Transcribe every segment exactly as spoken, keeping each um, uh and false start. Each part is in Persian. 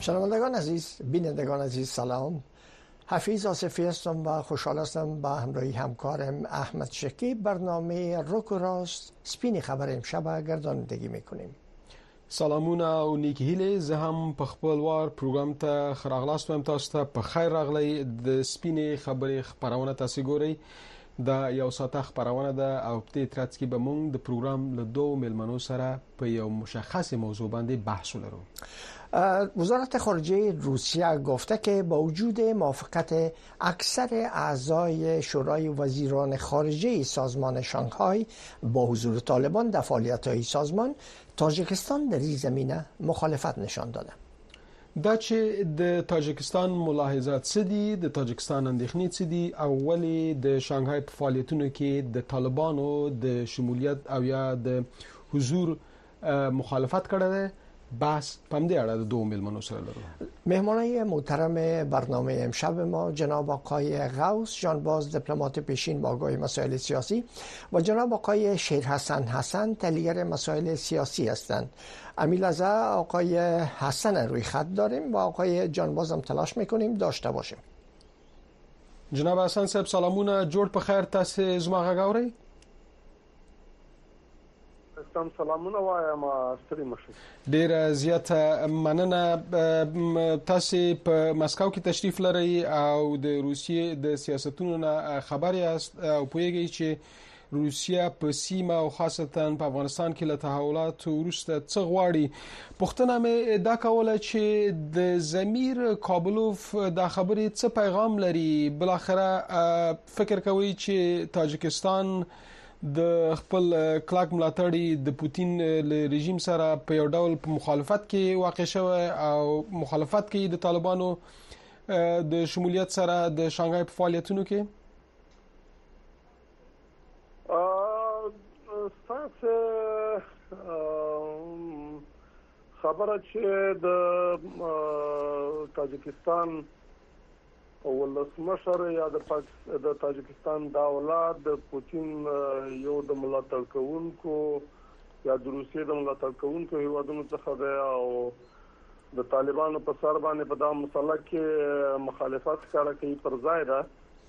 شنوندگان عزیز، بینندگان عزیز، سلام. حفیظ آصفی هستم و خوشحال هستم با همراهی همکارم احمد شکیب برنامه روک و راست سپین خبر امشب گردانندگی میکنیم. سلامونه او نیکی هیله، زه هم په خپل وار پروګرام ته خراغلاست وم. تاسو ته په خیر راغلی. د سپینې خبرې خبرونه تاسو ګورئ. دا یو ساعته خبرونه ده او په دې ترڅ کې به موږ د پروګرام له دوه مېلمنو سره په یو مشخص موضوع باندې بحث ولرو. وزارت خارجه روسیه گفته که با وجود موافقت اکثر اعضای شورای وزیران خارجه سازمان شانگهای با حضور طالبان در فعالیت‌های سازمان، تاجیکستان در این زمینه مخالفت نشان داده. دا چې د تاجیکستان ملاحظات څه دي، د تاجیکستان اندېښنې څه دي او ولې د شانګهای په فعالیتونو کې د طالبانو د شمولیت او یا د حضور مخالفت کړی دی، بس پم دی اړه د دوه مېلمنو سره لرو. مهمانای محترم برنامه امشب ما جناب آقای غوث جانباز، دیپلمات پیشین با آگاهی مسائل سیاسی، و جناب آقای شیرحسن حسن، تحلیلگر مسائل سیاسی هستند. امیلازه آقای حسن روی خط داریم و آقای جانباز هم تلاش میکنیم داشته باشیم. جناب حسن صاحب سلامونه، جوړ په خیر، تاسو زما غږ اورئ؟ تاسو سلامونه وایم، ستړي مشه. ډیر زیاته مننه. تاسو په مسکو کې تشریف لرئ او د روسیې د سیاستونو نه خبر یاست او پوهیږئ چې روسیه په سیمه او خاصتا په افغانستان کې له تحولات وروسته څه غواړي. پوښتنه مې دا کوله چې د زمیر کابلوف دا خبرې څه پیغام لري؟ بل اخره فکر کوي چې تاجیکستان د خپل کلاک ملاتړي د پوتین له رژیم سره په یو ډول په مخالفت کې واقع شوی او مخالفت کوي د طالبانو د شمولیت سره د شانګهای په فعالیتونو کې؟ تاسو خبره چې د تاجیکستان ولسمشر یا د د تاجیکستان دولت د پوتین یو د ملاتړ کوونکو یا د روسیې د ملاتړ کوونکو هیوادونو څخه دی او د طالبانو په سر باندې په دا مسله کې مخالفت ښکاره کوي پر ځای ده،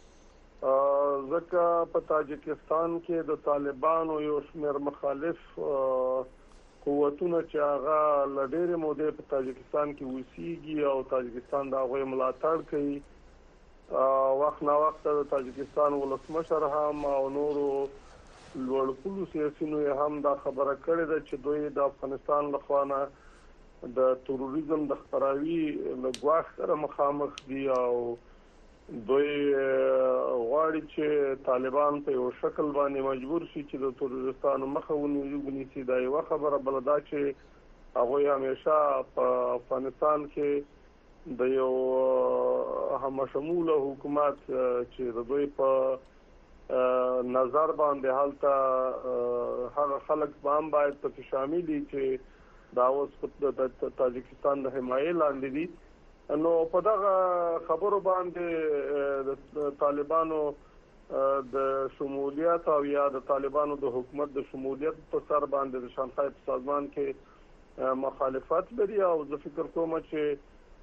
ځکه په تاجیکستان کې د طالبانو یو شمېر مخالف قوتونه چې هغه له ډېرې مودې په تاجیکستان کې اوسېږي او تاجیکستان د هغوی ملاتړ کوي. وخت نا وخت د تاجیکستان ولسمشر هم او نورو لوړپوړو سیاسیونو هم دا خبره کړې ده چې دوی د افغانستان له خوا نه د تروریزم د خپراوي له ګواښ سره مخامخ دي او دوی غواړي چې طالبان په یو شکل باندې مجبور شي چې د تروریستانو مخه ونیسي. دا یوه خبره. بله دا چې هغوی همیشه په افغانستان کې د یو همشموله حکومت چې د دوی په نظر باندې هلته هغه خلک به هم باید پکې شامل دي چې دا اوس د تاجیکستان د حمایې لاندې دي. نو په دغه خبرو باندې د طالبانو د شمولیت او یا د طالبانو د حکومت د شمولیت په سر باندې د شانګهای په سازمان کې مخالفت لري او زه فکر کوم چې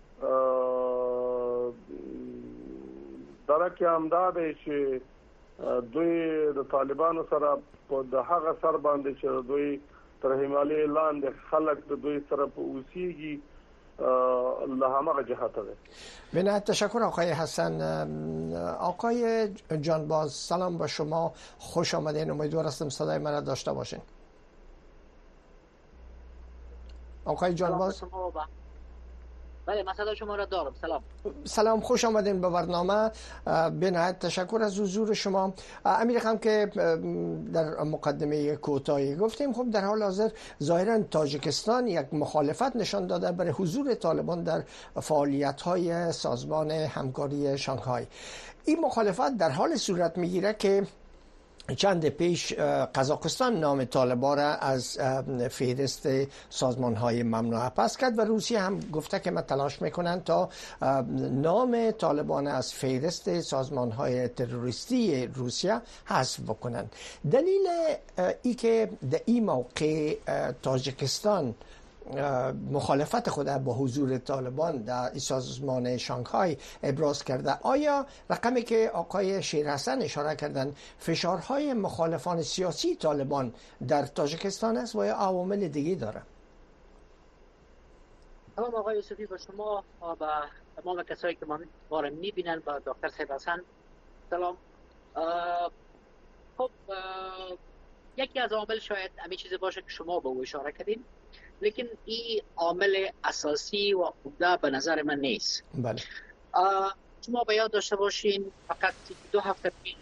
درکه همدا دی چې دوی د طالبانو سره په د هغه سر باندې چې دوی تر حمایې لاندې خلک د دوی سره په اوسېږي له همه جهت ده. بنا تشکر آقای حسن. آقای جانباز سلام با شما، خوش آمدین. امیدوار هستم صدای من را داشته باشین. آقای جانباز بله، من صدای شما را دارم. سلام. سلام، خوش آمدین به برنامه. به نهایت تشکر از حضور شما. امیر خانم که در مقدمه کوتاهی گفتیم، خب در حال حاضر ظاهرا تاجیکستان یک مخالفت نشان داده برای حضور طالبان در فعالیت‌های سازمان همکاری شانگهای. این مخالفت در حال صورت میگیره که چند پیش قزاقستان نام طالبان را از فهرست سازمان‌های ممنوعه پس کرد و روسیه هم گفته که ما تلاش میکنن تا نام طالبان از فهرست سازمان‌های تروریستی روسیه حذف بکنن. دلیل ای که در این موقع تاجیکستان مخالفت خود با حضور طالبان در سازمان شانگهای ابراز کرده. آیا رقمی که آقای شیرحسن اشاره کردن فشارهای مخالفان سیاسی طالبان در تاجیکستان است و یا عوامل دیگه داره؟ تمام آقای یوسفی و شما و تمام کسایی که ما را میبینن با دکتر شیرحسن سلام. خب یکی از عوامل شاید همین چیزی باشه که شما به او اشاره کردین، لیکن این عامل اساسی و عمده به نظر من نیست. بله. شما به یاد داشته باشین فقط دو هفته پیش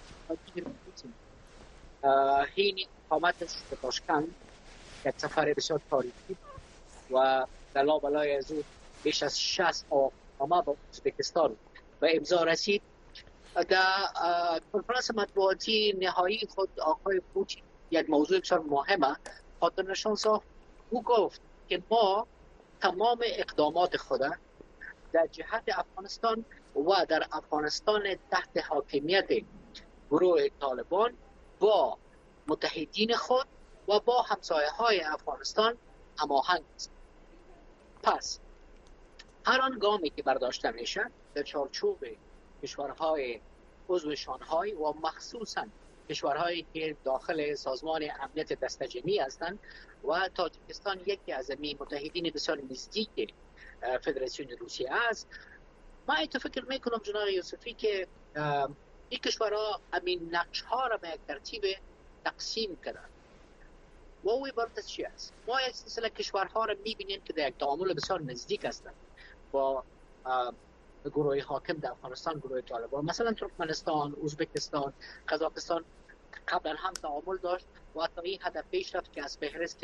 هین اقامتش به تاشکند یک سفر بسیار تاریخی و در لابلای از او بیش از شصت نامه با ازبکستان و امضا رسید. در کنفرانس مطبوعاتی نهایی خود آقای پوتین یک موضوع بسیار مهمه خاطر نشان ساخت. او گفت که ما تمام اقدامات خود در جهت افغانستان و در افغانستان تحت حاکمیت گروه طالبان با متحدین خود و با همسایه های افغانستان هماهنگ است. پس هر آن گامی که برداشته میشه در چارچوب کشورهای عضو شانگهای و مخصوصا کشورهایی که داخل سازمان امنیت دستجمعی هستند و تاجیکستان یکی از می متحدین بسیار نزدیک فدراسیون روسیه است. من ایتو فکر میکنم جناب یوسفی که این کشورها همین نقش ها را به یک ترتیب تقسیم کردن و او عبارت از چی است؟ ما یک سلسله کشورها را میبینیم که در یک تعامل بسیار نزدیک هستند با گروه حاکم در افغانستان، گروه طالبان. مثلا ترکمنستان، ازبکستان، قزاقستان قبلا هم تعامل داشت و تا این هدف پیش رفت که از فهرست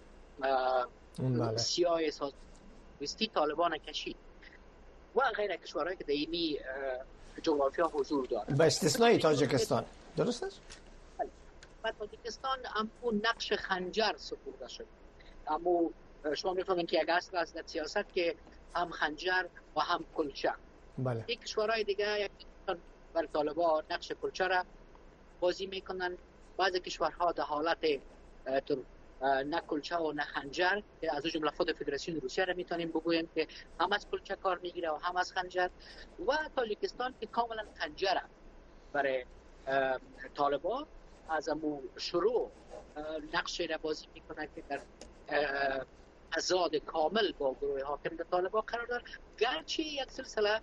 سیاه سازمانی طالبان کشید و غیر کشورهایی که در اینی جغرافیا حضور دارند با استثنای تاجیکستان. درست است؟ و تاجیکستان امو نقش خنجر سپرده شد. امو شما میفهمین که یک اصل است در سیاست که هم خنجر و هم کلچه. بله. یک کشورهای دیگه یک بر طالبان نقش کلچه را بازی میکنن. بعضی کشورها در حالت نه کلچه و نه خنجر که از جمله خود فدراسیون روسیه را میتونیم بگوییم که هم از کلچه کار میگیره و هم از خنجر، و تاجیکستان که کاملا خنجره برای طالبان از امو شروع نقش را بازی میکنه که در تضاد کامل با گروه حاکم در طالبان قرار داره. گرچه یک سلسله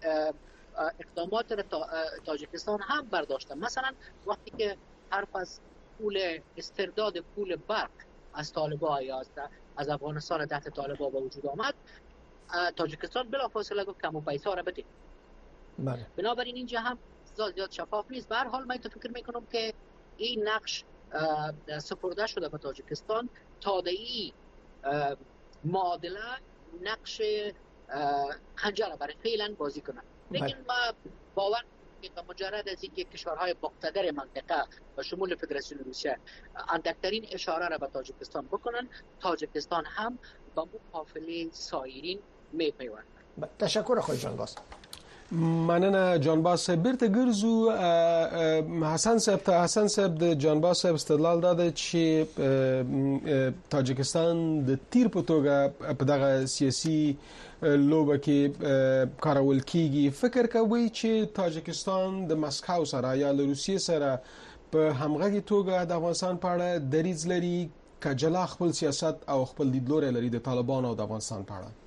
اقدامات را تاجیکستان هم برداشته. مثلا وقتی که حرف از پول استرداد پول برق از طالبان یا از افغانستان تحت طالبان به وجود آمد، تاجیکستان بلافاصله گفت که همون پیسا را بده. بله. بنابراین اینجا هم زیاد شفاف نیست. به هر حال من فکر میکنم که این نقش سپرده شده به تاجیکستان تا این معادله نقش خنجر برای فعلا بازی کنه. لیکن ما باور که مجرد از اینکه کشورهای مقتدر منطقه و شمول فدراسیون روسیه اندکترین اشاره را به تاجیکستان بکنن، تاجیکستان هم با مقابله سایرین میپیوندد. تشکر خود جانباز. مننه جانباز صاحب. بیرته ګرځو حسن صاحب ته. حسن صاحب د جانباز صاحب استدلال داده چې تاجیکستان د تیر په توګه په دغه سیاسي لوبه کې کارول کیږي. فکر کوي چې تاجیکستان د مسکو سره یا له روسیې سره په همغږي توګه د افغانستان په اړه دریځ لري که جلا خپل سیاست او خپل لیدلوری لري د طالبان او د افغانستان په اړه؟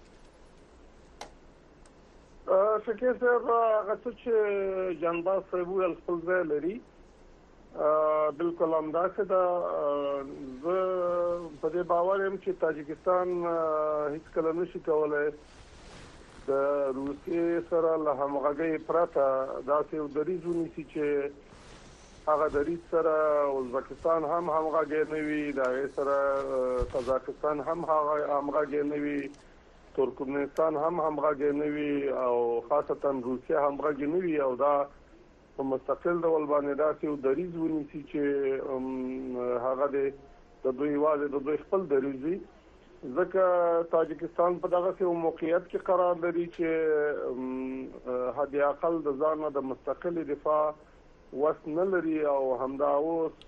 فکر صاحب هغه څه چې جانباز صاحب ویل خپل ځای لري، بالکل همداسې ده. زه په دې باور یم چې تاجیکستان هیڅکله نشي کولی د روسیې سره له همغږۍ پرته داسې یو دریځ ونیسي چې هغه دریځ سره ازبکستان هم همغږی نه وي، د هغې سره قزاقستان هم همغږی نه وي، ترکمنستان هم همغږی نه وي او خاصتا روسیه همغږی نه وي، او دا په مستقل ډول باندې داسې یو دریځ ونیسي چې هغه د دوی یوازې د دوی خپل دریځ وي. ځکه تاجیکستان په دغه یو موقعیت کې قرار لري چې حد اقل د ځان د مستقل دفاع وس نه لري او همدا اوس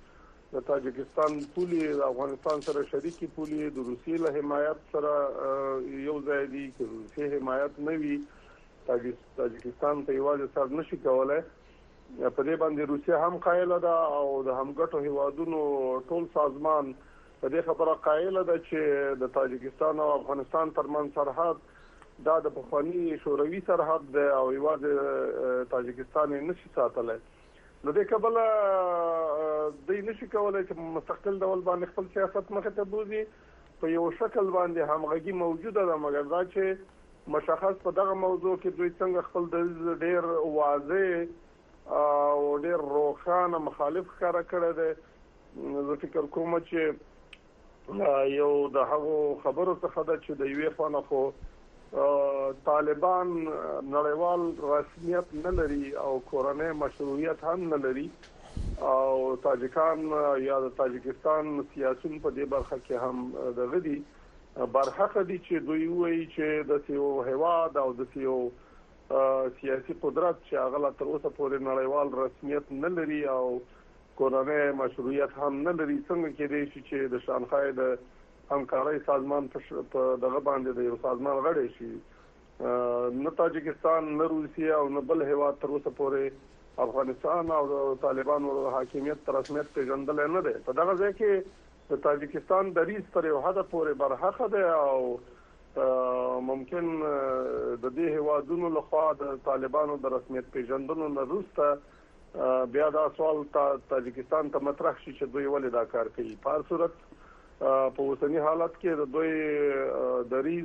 د تاجکستان پولي د افغانستان سره شریکي پولي د روسیې له حمایت سره یو ځای دي چې روسیې حمایت نه وي تاجکستان ته یوازې سر نشي کولای. په دې باندې روسیه هم قایله ده او د همګټو هیوادونو ټول سازمان په دې خبره قایله ده چې د تاجکستان او افغانستان ترمنځ سرحد دا د پخوانی شوروي سرحد دی او یوازې تاجکستان یې نشي ساتلی. نو د کابل د نشي کولای چې مستقل ډول باندې خپل سیاست مخه ته بوزي. په یو شکل باندې همغږي موجوده ده، مګر دا چې مشخص په دغه موضوع کې دوی څنګه خپل د ډیر واضح او ډیر روښانه مخالف ښکاره کړی دی. زه فکر کوم چې یو د هغو خبرو څخه ده چې د یوې خوا نه خو طالبان نړیوال رسمیت نه لري او کورنۍ مشروعیت هم نه لري او تاجکان یا د تاجکستان سیاسيون په دې برخه کې هم دغه دي برحق دي چې دوی وایي چې د سیو هواد او د سیو سیاسي قدرت چې هغه تر اوسه پورې نړیوال رسمیت نه لري او کورنۍ مشروعیت هم نه لري. څنګه کې دي چې د شانګهای د همکاري سازمان په دغه باندې د یو سازمان غړی شي. نه تاجکستان نه روسیه او نه بل هیواد تر اوسه پورې افغانستان او طالبانو حاکمیت تر رسمیت پیژندل نه دی. په دغه ځای کې د تاجکستان دریځ تر یو حد پورې برحق دی او ممکن د دې هیوادونو لخوا د طالبانو د رسمیت پیژندلو نه وروسته بیا دا سوال تاجکستان ته مطرح شي چې دوی ولې دا کار کوي. په هر صورت په اوسنی حالت کې د دوی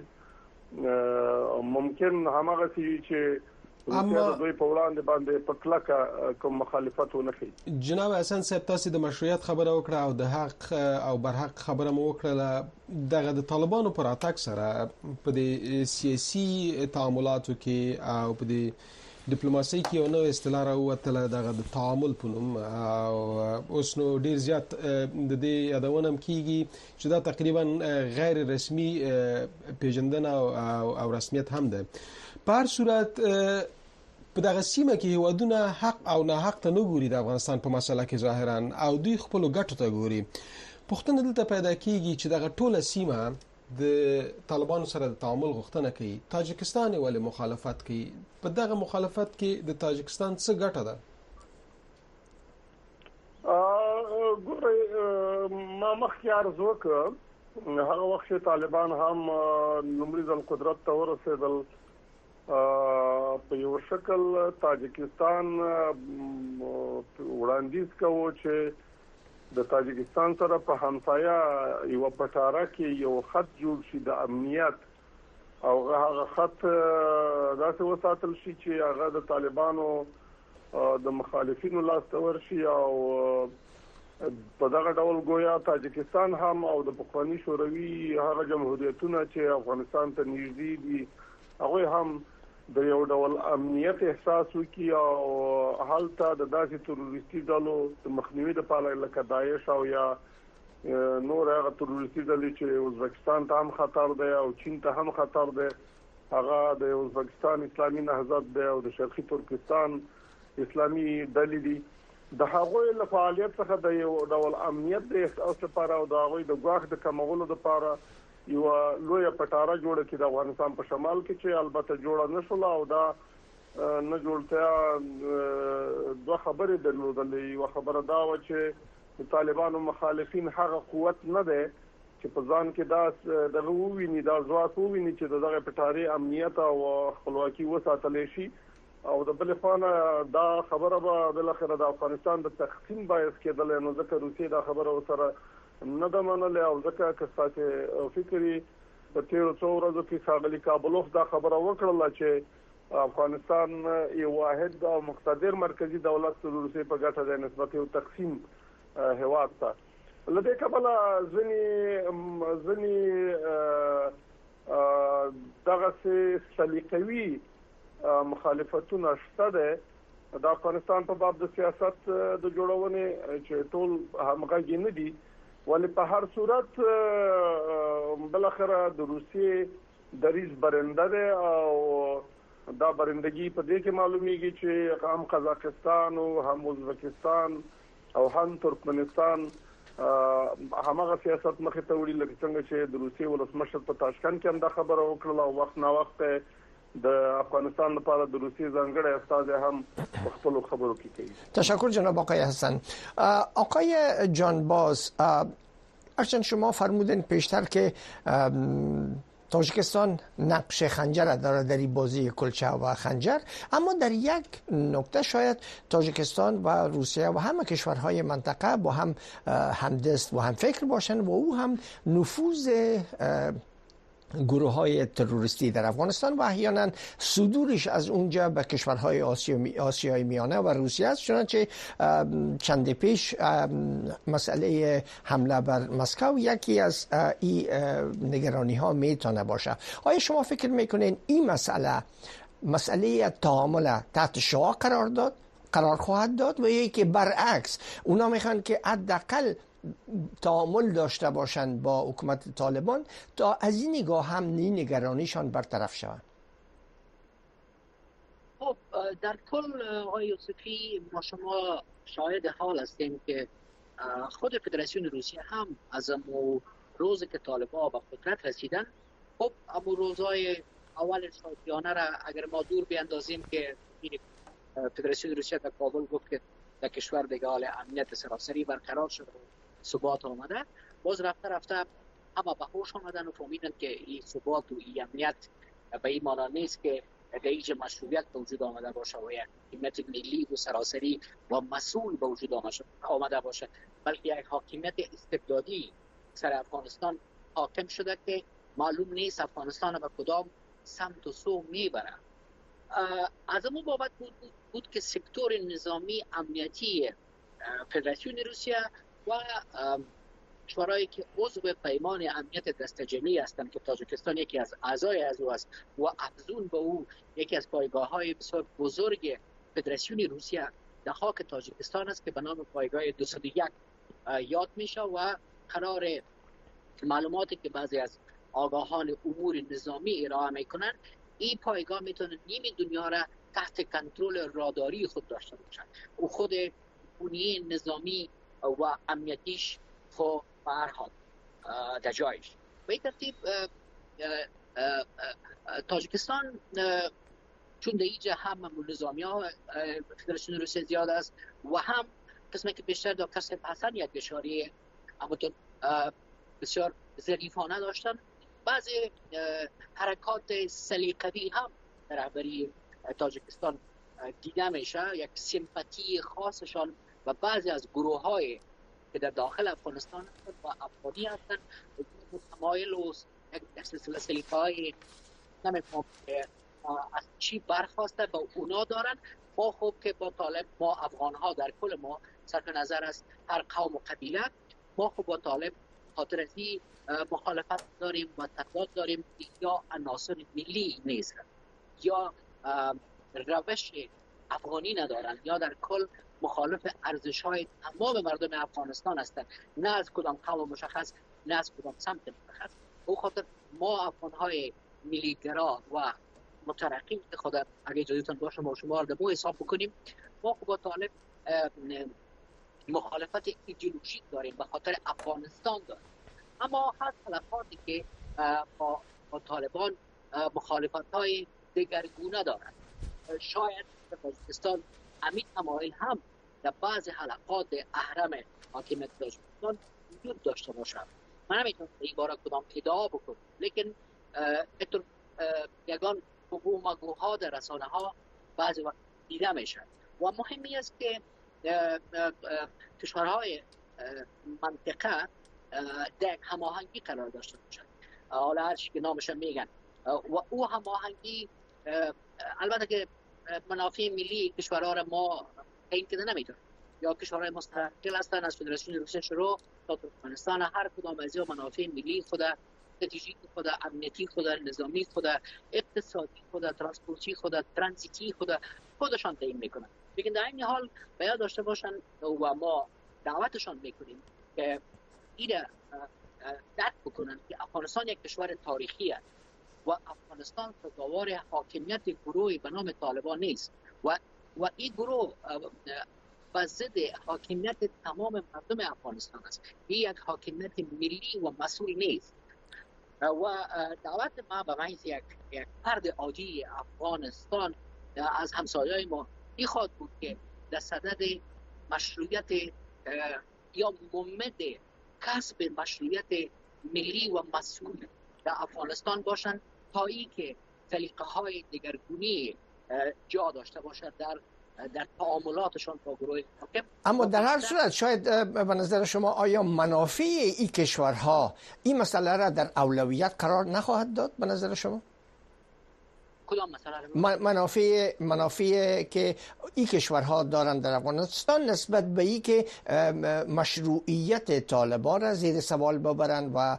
دریځ ممکن همغه شي چې اما دوی په وړاندې باندې پټلکه کوم مخالفت ونه کوي. جناب حسن صاحب تاسو د مشروعیت خبره وکړه او د حق او برحق خبره مو وکړه. دغه د طالبانو پر اتاک سره په د سیاسي تعاملاتو کې او په د ډیپلوماسي کې یو نوې اصطلاح راووتله دغه د تعامل په نوم او اوس نو ډیر زیات د دې یادونه کیږي چې دا تقریبا غیر رسمي پیژندنه او رسمیت هم ده. په هر صورت په دغه سیمه کې هیوادونه حق او ناحق ته نه ګوري د افغانستان په مسله کې ظاهرا او دوی خپل ګټو ته ګوري. پوښتنه دلته پیدا کیږي چې دغه ټوله سیمه د طالبانو سره د تعامل غوښتنه کوي، تاجکستان ولې مخالفت کوي؟ په دغه مخالفت کې د تاجکستان څه ګټه ده؟ ګورئ ما مخکې عرض وکړ هغه وخت چې طالبان هم لومړي ځل قدرت ته ورسېدل په یو شکل تاجکستان وړاندیز کوي چې د تاجکستان سره په همسایه یو پټاره کې یو خط جوړ شي د امنیت او هغه خط داسې وساتل شي چې هغه د طالبانو د مخالفینو لاس ته ورشي او په دغه ډول گویا تاجکستان هم او د پخوانی شوروي هغه جمهوریتونه چې افغانستان ته نږدې دي هغه هم د یو ډول امنیت احساس وکي او حالت د داسې تروریستي ډلو د مخنیوي لپاره لکه داعش او یا نور هغه تروریستي ډلې چې ازبکستان ته هم خطر دی او چین ته هم خطر دی هغه د ازبکستان اسلامي نهضت دی او د شرقي ترکستان اسلامي ډلې دي. د هغوی له فعالیت څخه د یو ډول امنیت د احساس لپاره او د هغوی د ګواښ د کمولو لپاره یو لوی پټاره جوړه کړه د افغانستان په شمال کې چې البته جوړه نشوله او دا نه جوړتیا دوه خبرې درلودلې. یو خبره دا و چې طالبانو مخالفین هغه قوت نه ده چې په ځان کې دا دغه وویني دا ځواک وویني چې دغه پټاري امنیت او خپلواکي وساتل شي او د بل خانه دا خبره به بل اخر د افغانستان د تقسیم باعث کېدل نو ځکه روسیه دا خبره وسره نه د منلې او ځکه که تاسو فکرې په تیرو څو ورځو کې ښاغلي کابلوف دا خبره وکړه چې افغانستان یو واحد او مقتدر مرکزی دولت د روسیې په ګټه د نسبت یو تقسیم هیواد ته لدې کبله ځنی ځنی دغه سلیقوي مخالفتونه شته ده د افغانستان په باب د سیاست د جوړونې چې ټول همغږي نه دي ولی په هر صورت بل اخره د روسیې دریځ برنده ده او دا برندگی په دې کې معلومیږي چې هم قزاقستان او هم ازبکستان او هم ترکمنستان همغه سیاست مخه ته وړي لکه څنګه چې د روسیې ولسمشر په تاشکند کې هم دا خبره وکړه او وخت نا وخت د افغانستان لپاره د روسیې ځانګړی استازی هم په خپل خبرو کې کوي. تشکر جناب آقای حسن. آقای جانباز، ارچند شما فرمودین پیشتر که تاجیکستان نقش خنجر داره در این بازی کلچه و خنجر، اما در یک نکته شاید تاجیکستان و روسیه و همه کشورهای منطقه با هم همدست و هم فکر باشن و او هم نفوذ گروه های تروریستی در افغانستان و احیانا صدورش از اونجا به کشورهای آسیای میانه و روسیه است. چنانچه چند پیش مسئله حمله بر مسکو یکی از این نگرانی ها میتونه باشه. آیا شما فکر میکنین این مسئله مسئله تعامل تحت شعاع قرار داد قرار خواهد داد و یکی برعکس اونا میخوان که حداقل تعامل داشته باشند با حکومت طالبان تا از این نگاه هم این نگرانیشان برطرف شود؟ خب در کل آقای یوسفی ما شما شاهد حال هستیم که خود فدراسیون روسیه هم از امو روز که طالبان به قدرت رسیدن، خب امو روزهای اول شادیانه را اگر ما دور بیاندازیم که فدراسیون روسیه در کابل گفت که در کشور دیگه حال امنیت سراسری برقرار شد و ثبات آمده، باز رفته رفته همه به هوش آمدن و فهمیدن که این ثبات و این امنیت به این معنی نیست که در اینجا مشروعیت به وجود آمده باشه و یک حاکمیت ملی و سراسری و مسئول به وجود آمده باشه، بلکه یک حاکمیت استبدادی سر افغانستان حاکم شده که معلوم نیست افغانستان به کدام سمت و سو میبره. از امون بابت بود, بود, بود که سکتور نظامی امنیتی فدراسیون روسیه و کشورهایی که عضو پیمان امنیت دسته جمعی هستند که تاجیکستان یکی از اعضای از او است و افزون به او یکی از پایگاه‌های بسیار بزرگ فدراسیون روسیه در خاک تاجیکستان است که به نام پایگاه دویست و یک یاد میشه و قرار معلوماتی که بعضی از آگاهان امور نظامی ارائه میکنن، این پایگاه میتونه نیم دنیا را تحت کنترل راداری خود داشته باشد و خود بنیه نظامی و امنیتیش خب به هر حال در جایش. به این ترتیب تاجیکستان چون در اینجا هم نظامی ها فدراسیون روسیه زیاد است و هم قسمه که بیشتر در کسب حسن یک اشاری اما بسیار ظریفانه داشتن، بعضی حرکات سلیقه‌ای هم در رهبری تاجیکستان دیده میشه، یک سیمپاتی خاصشان و بعضی از گروه های که در داخل افغانستان هستند و افغانی هستند متمایل و یک سلسله سلیقه‌ای نمی‌فهم که از چی برخواسته با اونا دارن. ما خوب که با طالب ما افغان ها در کل ما صرف نظر از هر قوم و قبیله ما خوب با طالب خاطر ازی مخالفت داریم و تضاد داریم یا عناصر ملی نیست یا روش افغانی ندارن یا در کل مخالف ارزش های تمام مردم افغانستان هستند، نه از کدام قوم مشخص نه از کدام سمت مشخص. او خاطر ما افغان های ملی گرا و مترقی خود اگه اجازهتون باشه ما شما رو دو حساب بکنیم، ما با طالب مخالفت ایدئولوژیک داریم به خاطر افغانستان داریم، اما هست حلقاتی که با, با طالبان مخالفت های دگرگونه دارند. شاید در تاجیکستان امید تمایل هم در بعض حلقات اهرم حاکمیت تاجیکستان وجود داشته باشد. من نمیتونم این باره کدام ادعا بکنم، لیکن اتر یگان حکومت‌ها در رسانه ها بعضی وقت دیده میشن و مهمی است که کشورهای منطقه در هماهنگی قرار داشته باشند. حالا هر چی که نامش میگن و او هماهنگی البته که منافع ملی کشورها را ما تعیین کرده نمیتونه، یا کشورهای مستقل هستند از فدراسیون روسیه شروع تا ترکمنستان، هر کدام از این منافع ملی خود، استراتژیک خود، امنیتی خود، نظامی خود، اقتصادی خود، ترانسپورتی خود، ترانزیتی خود خودشان تعیین میکنن. لیکن در این حال باید داشته باشن و ما دعوتشان میکنیم که این درک بکنن که افغانستان یک کشور تاریخی است و افغانستان سزاوار حاکمیت گروهی به نام طالبان نیست و و این گروه و ضد حاکمیت تمام مردم افغانستان است. این یک حاکمیت ملی و مسئول نیست. و دعوت ما به محض یک یک فرد عادی افغانستان از همسایه‌های ما این خواهد بود که در صدد مشروعیت یا ممد کسب مشروعیت ملی و مسئول در افغانستان باشند تا ای که سلیقه های دگرگونی جا داشته باشد در در تعاملاتشان با گروه حاکم. اما در هر صورت شاید به نظر شما آیا منافع این کشورها این مسئله را در اولویت قرار نخواهد داد به نظر شما؟ کدام مسئله؟ منافع منافع که این کشورها دارند در افغانستان نسبت به این که مشروعیت طالبان را زیر سوال ببرند و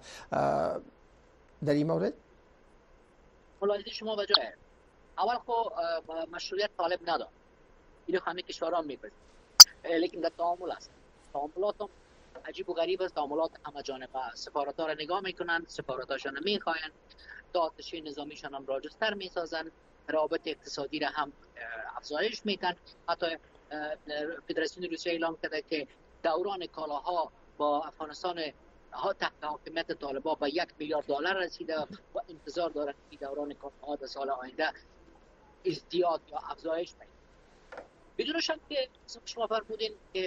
در این مورد ملاحظه شما وجهه. اول خب مشروعیت طالب ندارد، این همه کشورها میپذیرند، لیکن در تعامل است. تعاملات هم عجیب و غریب است. تعاملات همه جانبه است. سفارت‌ها را نگاه میکنند، سفارت‌هاشان میخواهند، دادش نظامیشان هم راجستر میسازند، روابط اقتصادی را هم افزایش میدن. حتی فدراسیون روسیه اعلام کرده که دوران کالاها با افغانستان ها تحت حاکمیت طالبان با یک میلیارد دلار رسیده و انتظار دارند که دوران کالاها در سال آینده ازدیاد یا افزایش پیدا. بدون شک که شما فرمودین که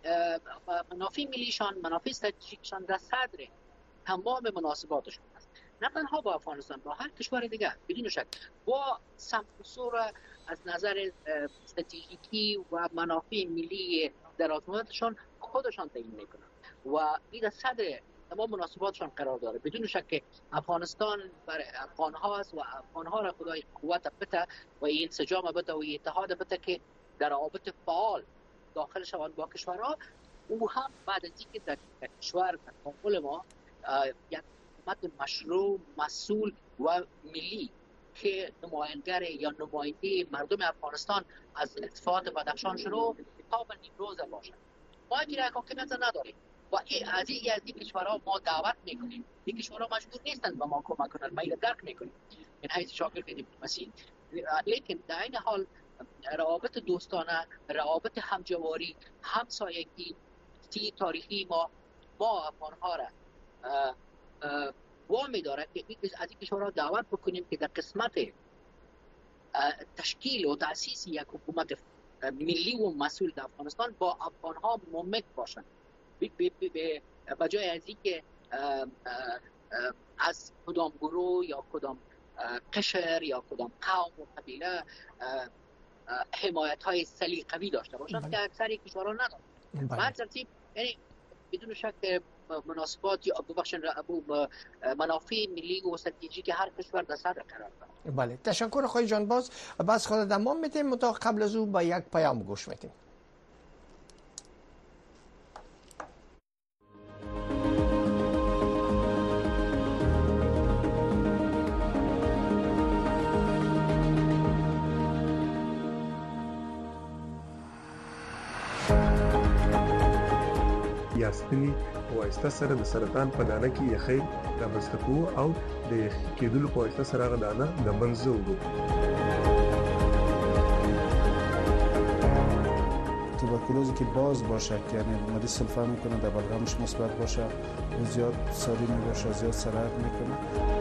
منافع ملیشان، منافع استراتژیکشان در صدر تمام مناسباتشون است، نه تنها با افغانستان، با هر کشور دیگر. بدون شک با سمت و سو از نظر استراتژیکی و منافع ملی در آزمایششان خودشان تعیین میکنند و این در صدر تمام مناسباتشان قرار داره. بدون شک که افغانستان برای افغان ها است و افغان ها را خدای قوت بده و این انسجام بده و اتحاد بده که در روابط فعال داخل شوند با کشورها. او هم بعد از اینکه در کشور در تعامل ما یک حکومت مشروع، مسئول و ملی که نماینگر یا نماینده مردم افغانستان از اتفاقات بدخشان شروع تا به نیمروز باشد. ما یک حاکمیت نداریم و از این از این کشورها ما دعوت میکنیم. این کشورها مجبور نیستند به ما کمک کنند، ما این درک میکنیم این حیث شاگرد دیپلماسی. لیکن در این حال روابط دوستانه، روابط همجواری، همسایگی تاریخی ما ما افغان‌ها را وامی داره که از این کشورها دعوت بکنیم که در قسمت تشکیل و تأسیس یک حکومت ملی و مسئول در افغانستان با افغان‌ها ممک باشند، به جای از اینکه از کدام گروه یا کدام قشر یا کدام قوم و قبیله حمایت های سلیقه‌ای داشته باشند که اکثر کشورها ندارند. بعد ترتیب یعنی بدون شک مناسبات یا ببخشید منافع ملی و استراتژیک هر کشور در صدر قرار دارد. بله، تشکر آقای جانباز. باز خود دمام میتیم متا قبل از او با یک پیام گوش میتیم. یاسپینی وایسته سره د سرطان په دانه کې یخی رابسته کوو او د یخی کېدلو په وایسته سره هغه دانه د منځه وړو. توبرکولوزی که باز باشه یعنی مادی سلفا میکنه در بلغمش مثبت باشه و زیاد سالی میباشه، زیاد سرعت میکنه.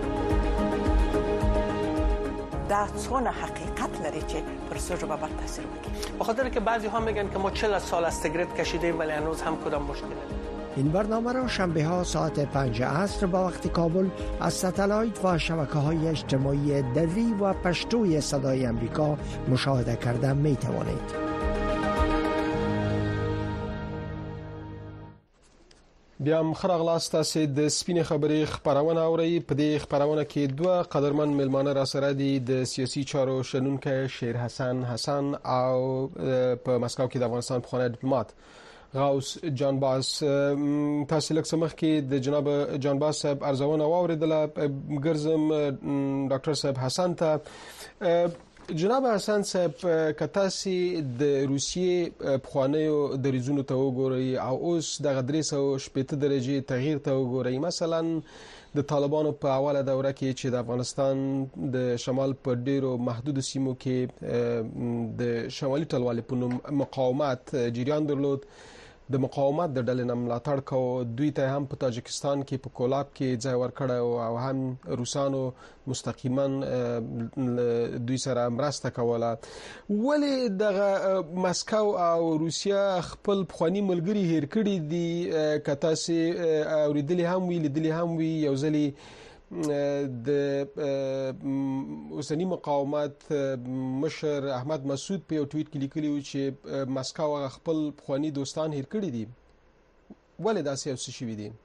در څونه حقیقت لري چې پر سوژه به بد تاثیر وکړي. به خاطر که بعضی ها میگن که ما چهل سال از سیگرت کشیدیم ولی هنوز هم کدام مشکل نداریم. این برنامه را شنبه ها ساعت پنج عصر با وقت کابل از ستلایت و شبکه های اجتماعی دری و پشتوی صدای امریکا مشاهده کرده می توانید. بیا هم خراغلاست تاسې د سپینې خبرې خپرونه اورئ. په دې خپرونه کې دوه قدرمن مېلمانه را سره دي، د سیاسي چارو شنونکی شیر حسن حسن او په مسکو کې د افغانستان پخوانی ډیپلومات غوث جانباز. تاسې لږ څه مخکې د جناب جانباز صاحب ارزونه واورېدله. ګرځم ډاکټر صاحب حسن ته. جناب حسن صاحب که تاسو د روسیې پخوانیو دریځونو ته وګورئ او اوس د درې سوه شپږ درجه تغییر ته وګورئ، مثلا د طالبانو په اوله دوره کې چې د افغانستان د شمال په ډیرو محدود سیمو کې د شمالي ټلوالې په نوم مقاومت جریان درلود، د مقاومت د ډلې نه ملاتړ کوو، دوی ته هم په تاجکستان کې په کولاب کې ځای ورکړی او هم روسانو مستقیما دوی سره مرسته کوله. ولې دغه مسکو او روسیا خپل پخواني ملګري هیر کړي دي؟ که تاسو اوریدلي هم وي لیدلي هم وي، یو ځلې د اوسنی مقاومت مشر احمد مسعود په یو ټویټ کې لیکلی و چې مسکو هغه خپل پخواني دوستان هیر کړي دي. ولې داسې یو څه شوي دي؟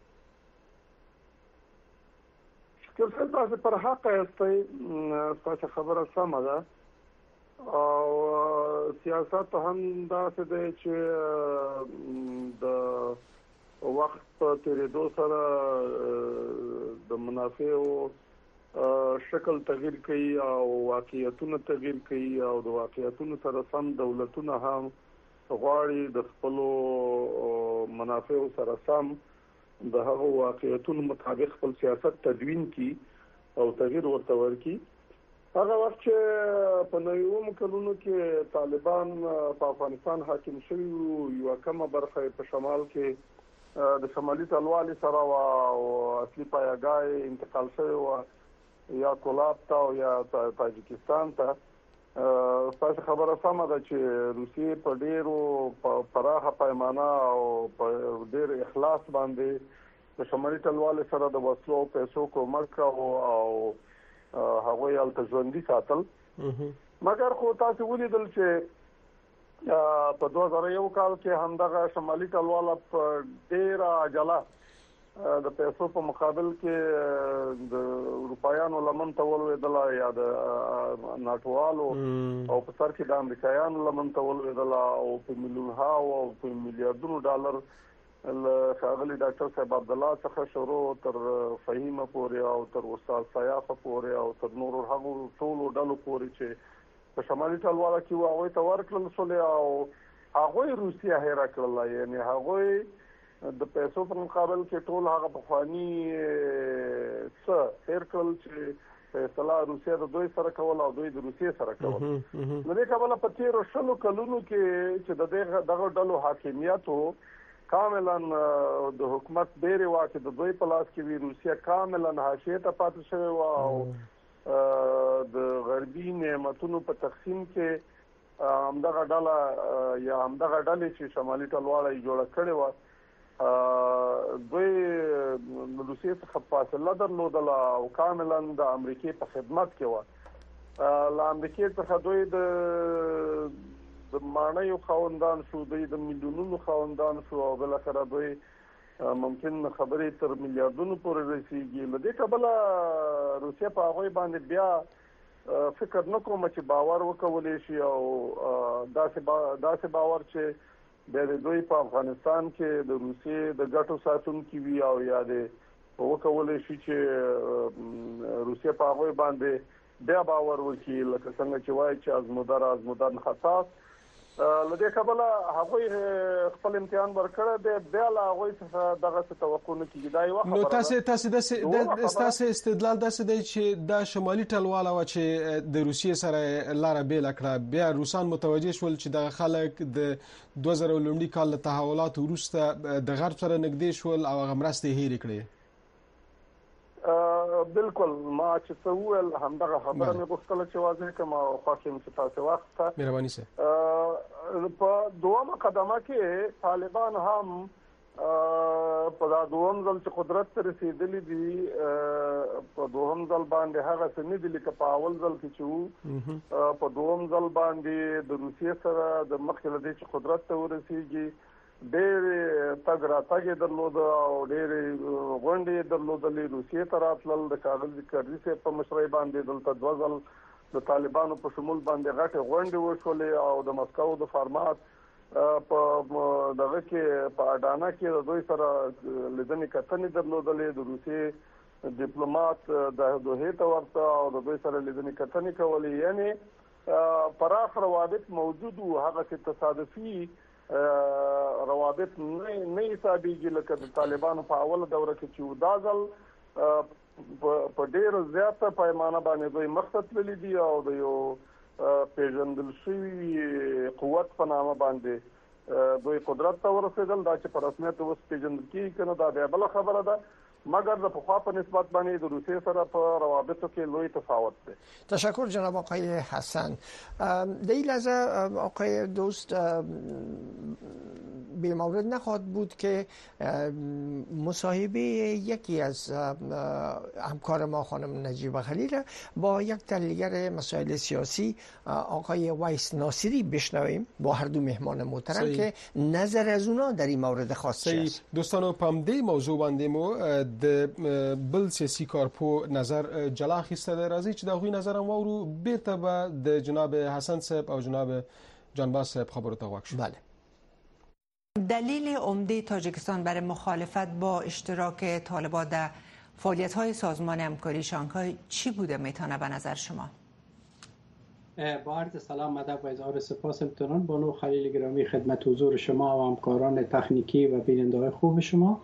که تاسو پر حق یاستئ، تاسو خبره سمه ده او سیاست هم داسې دی چې د وخت په تیریدو سره د منافعو شکل تغییر کوي او واقعیتونه تغییر کوي او د واقعیتونو سره سم دولتونه هم غواړي د خپلو منافعو سره سم د هغو واقعیتونو مطابق خپل سیاست تدوین کړي او تغییر ورته ورکړي. هغه وخت چې په نویو کلونو کې طالبان په افغانستان حاکم شوي یو کمه برخه په شمال کې د شمالي ټلوالې سره او اصلي پایګاه انتقال شوی و یا کولاب ته او یا تاجکستان ته. تاسو خبره سمه ده چې روسیې په ډیرو پراخه پیمانه او په ډیر اخلاص باندې د شمالي ټلوالې سره د وسلو او پیسو کومک او هغوی هلته ژوندي ساتل. مګر خو تاسو ولیدل چې په دوه زره یو کال کې همدغه شمالي ټلواله په ډیره عجله د پیسو په مقابل کې د اروپایانو لمن ته ولوېدله یا د ناټوالو او په سر کې د امریکایانو لمن ته ولوېدله او په میلیونها او په میلیارډونو ډالر له ښاغلي ډاکټر صاحب عبدالله څخه شروع تر فهیمه پورې او تر استاد سیاف پورې او تر نورو هغو ټولو ډلو پورې چې په شمالي ټلواله کې هغوی ته ورکړل شول او هغوی روسیه هیره کړله. یعنې هغوی د پیسو په مقابل کې ټول هغه پخواني څه هیر کړل چې په اصطلاح روسیه د دوی سره کول او دوی د روسیې سره کول. نو دې کبله په تیرو شلو کلونو کې چې د دغه ډلو حاکمیت و کاملا د حکومت ډېرې واکې د دوی په لاس کې وي، روسیه کاملا حاشیې ته پاتې شوې وه او د غربي نعمتونو په تقسیم کې همدغه ډله یا همدغه ډلې چې شمالي ټلواله یې جوړه کړې وه دوی له روسیې څخه فاصله درلودله او کاملا د امریکې په خدمت کې وه. له امریکې څخه دوی د د ماڼیو خاوندان شو، دوی د میلیونونو خاوندان شو او بالاخره دوی ممکن خبرې تر میلیارډونو پورې رسیږي. له دې کبله روسیه په هغوی باندې بیا فکر نه کوم چې باور وکولی شي او داسې باور چې بیا د دوی په افغانستان کې د روسیې د ګټو ساتونکي وي او یا د وکولی شي چې روسیه په هغوی باندې بیا باور وکړي، لکه څنګه چې وایي چې ازمودار ازمودان حساس. له دې کبله هغوی خپل امتحان ورکړی دی، بیا له هغوی څخه دغه څه توقع نه کېږي. دا یوه خبره ده. نو تاسې تاسې ستاسې استدلال داسې دی چې دا شمالي ټلواله وه چې د روسیې سره لاره بېله کړه، بیا روسان متوجه شول چې دغه خلک د دوه زره لومړي کال له تحولاتو وروسته د غرب سره نږدې شول او هغه مرستې هېرې کړې. بالکل ما چې څه وویل همدغه خبره مې غوښتله چې واضح کړم او خوښ یم چې تاسې وخت ته مهرباني صاحب. په دومه قدمه کې طالبان هم په دا دوم ځل چې قدرت ته رسېدلي دي په دوهم ځل باندې هغه څه نه دي لکه په اول ځل کې چې وو. په دوم ځل باندې د روسیې سره د مخکې له دې چې قدرت ته ورسېږي ډېرې تګ راتګ یې درلوده او ډېرې غونډې یې درلودلې. روسیې ته راتلل د ښاغلي کرزي صاحب په مشرۍ باندې دلته دوه ځل د طالبانو په شمول باندې غټې غونډې وشولې او د مسکو د فارمات په دغه کې په اډانا کې د دوی سره لیدنې کتنې درلودلې. د روسیې ډیپلومات د دوحې ته ورته او د دوی سره لیدنې کتنې کولې. یعنې پراخ روابط موجود او هغه چې تصادفي روابط نه نه حسابيږي لکه د طالبانو په اوله دوره کې چې ودازل په ډېر زیاته پیمانه باندې دوی مقصد لري دي او د یو پیژندل شوی قوت په نامه باندې دوی قدرت ته ورسېدل دا چې په رسمیت اوس پیژندل کیږي کنه دا بیا بل خبره ده مگر د پخوا په نسبت باندې د روسیې سره په روابطو کې لوی تفاوت دی. تشکر جناب آقای حسن. در این لحظه آقای دوست بی مورد نخواهد بود که مصاحبه یکی از همکار ما خانم نجیبه خلیل با یک تحلیلگر مسائل سیاسی آقای ویس ناصری بشنویم با هر دو مهمان محترم صحیح. که نظر از اونا در این مورد خاص چی است. دوستانو پم دې موضوع باندې مو د بل سیاسي کارپو نظر جلا اخیسته دی. راځي چې د هغوی نظر هم واورو بیرته به د جناب حسن صاحب او جناب جانباز صاحب خبرو ته غوږ شو. بله. دلیل عمده تاجیکستان برای مخالفت با اشتراک طالبان در فعالیت‌های سازمان همکاری شانگهای چی بوده میتونه به نظر شما؟ با عرض سلام ادب و اظهار سپاس امتنان بانو خلیل گرامی خدمت حضور شما و همکاران تکنیکی و بیننده‌های خوب شما.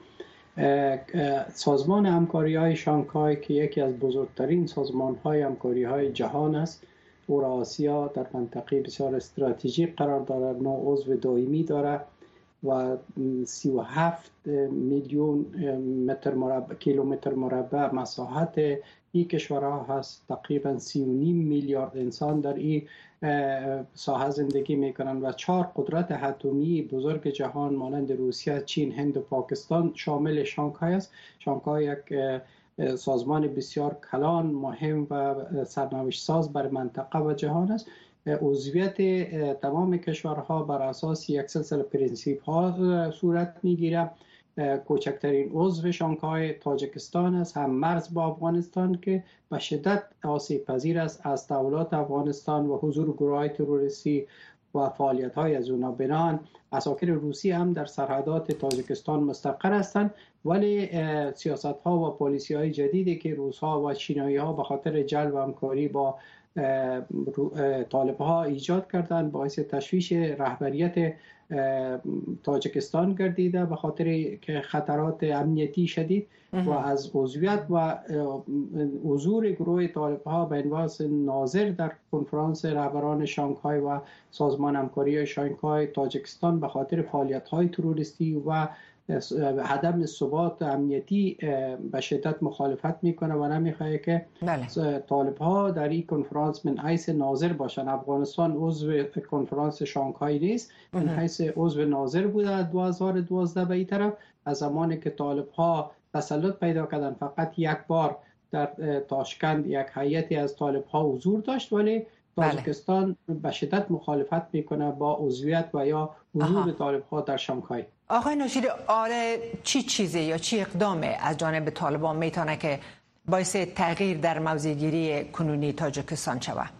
سازمان همکاری‌های شانگهای که یکی از بزرگترین سازمان‌های همکاری‌های جهان است، او را آسیا در منطقه بسیار استراتژیک قرار دارد، نو عضو دائمی دارد و سی و هفت میلیون متر مربع کیلومتر مربع مساحت این کشورها هست. تقریبا سی و نیم میلیارد انسان در این ساحه زندگی میکنند و چهار قدرت اتمی بزرگ جهان مانند روسیه، چین، هند و پاکستان شامل شانگهای است. شانگهای یک سازمان بسیار کلان، مهم و سرنوشت ساز بر منطقه و جهان است. عضویت تمام کشورها بر اساس یک سلسله پرینسیپ ها صورت میگیره. کوچکترین عضو شانگهای تاجیکستان است، هم مرز با افغانستان که به شدت آسیب پذیر است از تحولات افغانستان و حضور گروه‌های تروریستی و فعالیت‌های از اونا. بنان عساکر روسی هم در سرحدات تاجیکستان مستقر هستند، ولی سیاست‌ها و پالیسی‌های جدیدی که روس‌ها و چینایی‌ها به خاطر جلب همکاری با طالب‌ها ایجاد کردند باعث تشویش رهبریت تاجیکستان گردیده به خاطر که خطرات امنیتی شدید و از عضویت و حضور گروه طالب‌ها به عنوان ناظر در کنفرانس رهبران شانگهای و سازمان همکاری شانگهای تاجیکستان به خاطر فعالیت‌های تروریستی و عدم ثبات امنیتی به شدت مخالفت میکنه و نمیخواد که بله. طالب‌ها در این کنفرانس من حیث ناظر باشن. افغانستان عضو کنفرانس شانگهای نیست، من حیث عضو ناظر بوده دو هزار و دوازده به این طرف. از زمانی که طالب‌ها تسلط پیدا کردن فقط یک بار در تاشکند یک هیئتی از طالب‌ها حضور داشت، ولی تاجیکستان به شدت مخالفت میکنه با عضویت و یا حضور طالب‌ها در شانگهای. آقای ناصری، آره چی چیزی یا چی اقدامه از جانب طالبان میتونه که باعث تغییر در موضع‌گیری کنونی تاجیکستان شود؟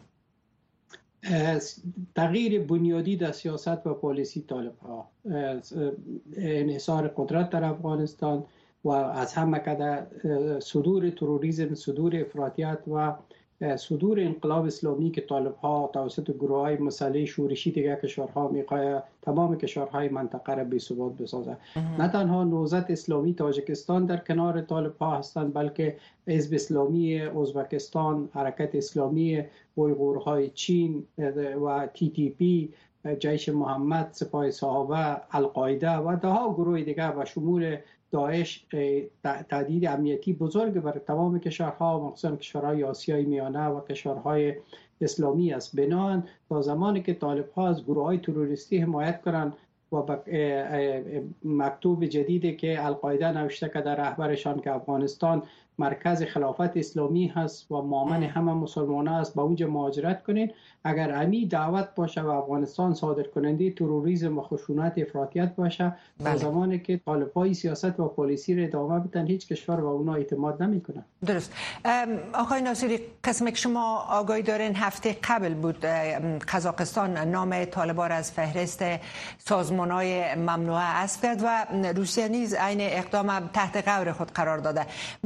تغییر بنیادی در سیاست و پالیسی طالب‌ها، انحصار قدرت در افغانستان و از همه کده صدور تروریسم، صدور افراطیت و صدور انقلاب اسلامی که طالب‌ها توسط گروه‌های مسلح شورشی دیگر کشورها می‌خواد تمام کشورهای منطقه را بی‌ثبات بسازد. نه تنها نهضت اسلامی تاجیکستان در کنار طالب‌ها هستند، بلکه حزب اسلامی ازبکستان، حرکت اسلامی اویغورهای چین و تی تی پی، جیش محمد، سپاه صحابه، القاعده و دهها گروه دیگر و شمول داعش تهدید امنیتی بزرگ برای تمام کشورها، مخصوصا کشورهای آسیای میانه و کشورهای اسلامی است. بنابراین تا زمانی که طالب‌ها از گروه‌های تروریستی حمایت کنند و مکتوب جدیدی که القاعده نوشته که در رهبرشان که افغانستان مرکز خلافت اسلامی هست و مامن همه مسلمانان است به اونجا مهاجرت کنین، اگر امی دعوت باشه و افغانستان صادر کننده تروریسم و خشونت افراطیت باشه، در زمانی که طالب‌های سیاست و پالیسی را ادامه بدن هیچ کشور به اونا اعتماد نمیکنه. درست. آقای ناصری، قسمی که شما آگاهی دارین هفته قبل بود قزاقستان نام طالبان از فهرست سازمان‌های ممنوعه حذف کرد و روسیه نیز عین اقدام تحت غور خود قرار داده. موضوع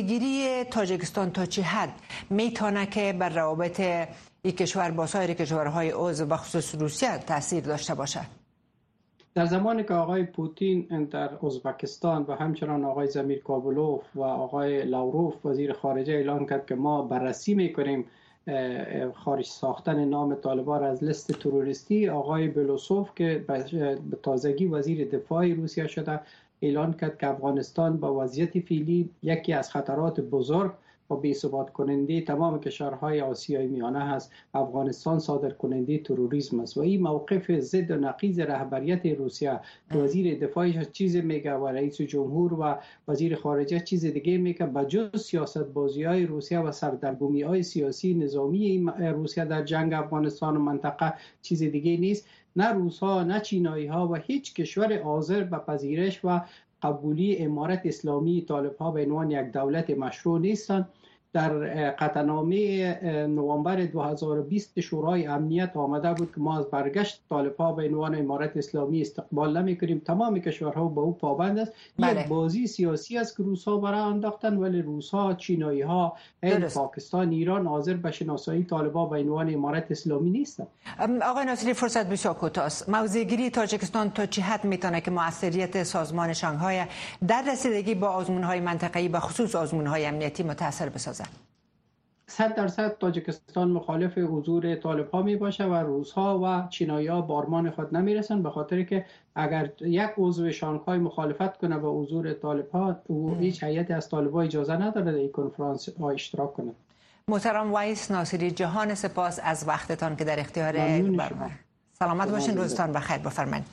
موضع‌گیری تاجیکستان تا چه حد میتونه که بر روابط این کشور با سایر کشورهای عضو و خصوص روسیه تاثیر داشته باشه؟ در زمانی که آقای پوتین در ازبکستان و همچنان آقای زمیر کابلوف و آقای لاوروف وزیر خارجه اعلان کرد که ما بررسی میکنیم خارج ساختن نام طالبان از لیست تروریستی، آقای بلوسوف که به تازگی وزیر دفاع روسیه شده اعلان کرد که افغانستان با وضعیت فعلی یکی از خطرات بزرگ و بی‌ثبات کننده تمام کشورهای آسیای میانه هست. افغانستان صادر کننده تروریسم است و این موقف ضد و نقیض رهبریت روسیه که وزیر دفاعش چیز میگه و رئیس جمهور و وزیر خارجه چیز دیگه میگه، بجز سیاست بازی های روسیه و سردرگمی های سیاسی نظامی روسیه در جنگ افغانستان و منطقه چیز دیگه نیست. نه روس‌ها نه چینایی‌ها و هیچ کشور حاضر به پذیرش و قبولی امارت اسلامی طالب‌ها به عنوان یک دولت مشروع نیستند. در قطعنامه نوامبر دو هزار و بیست شورای امنیت آمده بود که ما از برگشت طالب‌ها به عنوان امارت اسلامی استقبال نمی‌کنیم. تمام کشورها به او پابند است. بله. یک بازی سیاسی است که روس‌ها برای انداختن، ولی روس‌ها، چینایی‌ها، هند، پاکستان، ایران حاضر به شناسایی طالب‌ها به عنوان امارت اسلامی نیستند. آقای ناصری فرصت بسیار کوتاه است. موضع‌گیری تاجیکستان تا چه حد میتونه که موثریت سازمان شانگهای در رسیدگی با آزمون‌های منطقه‌ای به خصوص آزمون‌های امنیتی متأثر بسازد؟ صد درصد تاجیکستان مخالف حضور طالب‌ها می باشه و روس‌ها و چینایی‌ها به آرمان خود نمیرسن، به خاطر که اگر یک عضو شانگهای مخالفت کنه با حضور طالب‌ها، او هیچ هیئتی از طالب‌ها اجازه نداره در این کنفرانس ها اشتراک کنه. محترم وایس ناصری، جهان سپاس از وقتتان که در اختیار برنامه. سلامت باشین، روزتان بخیر. بفرمایید.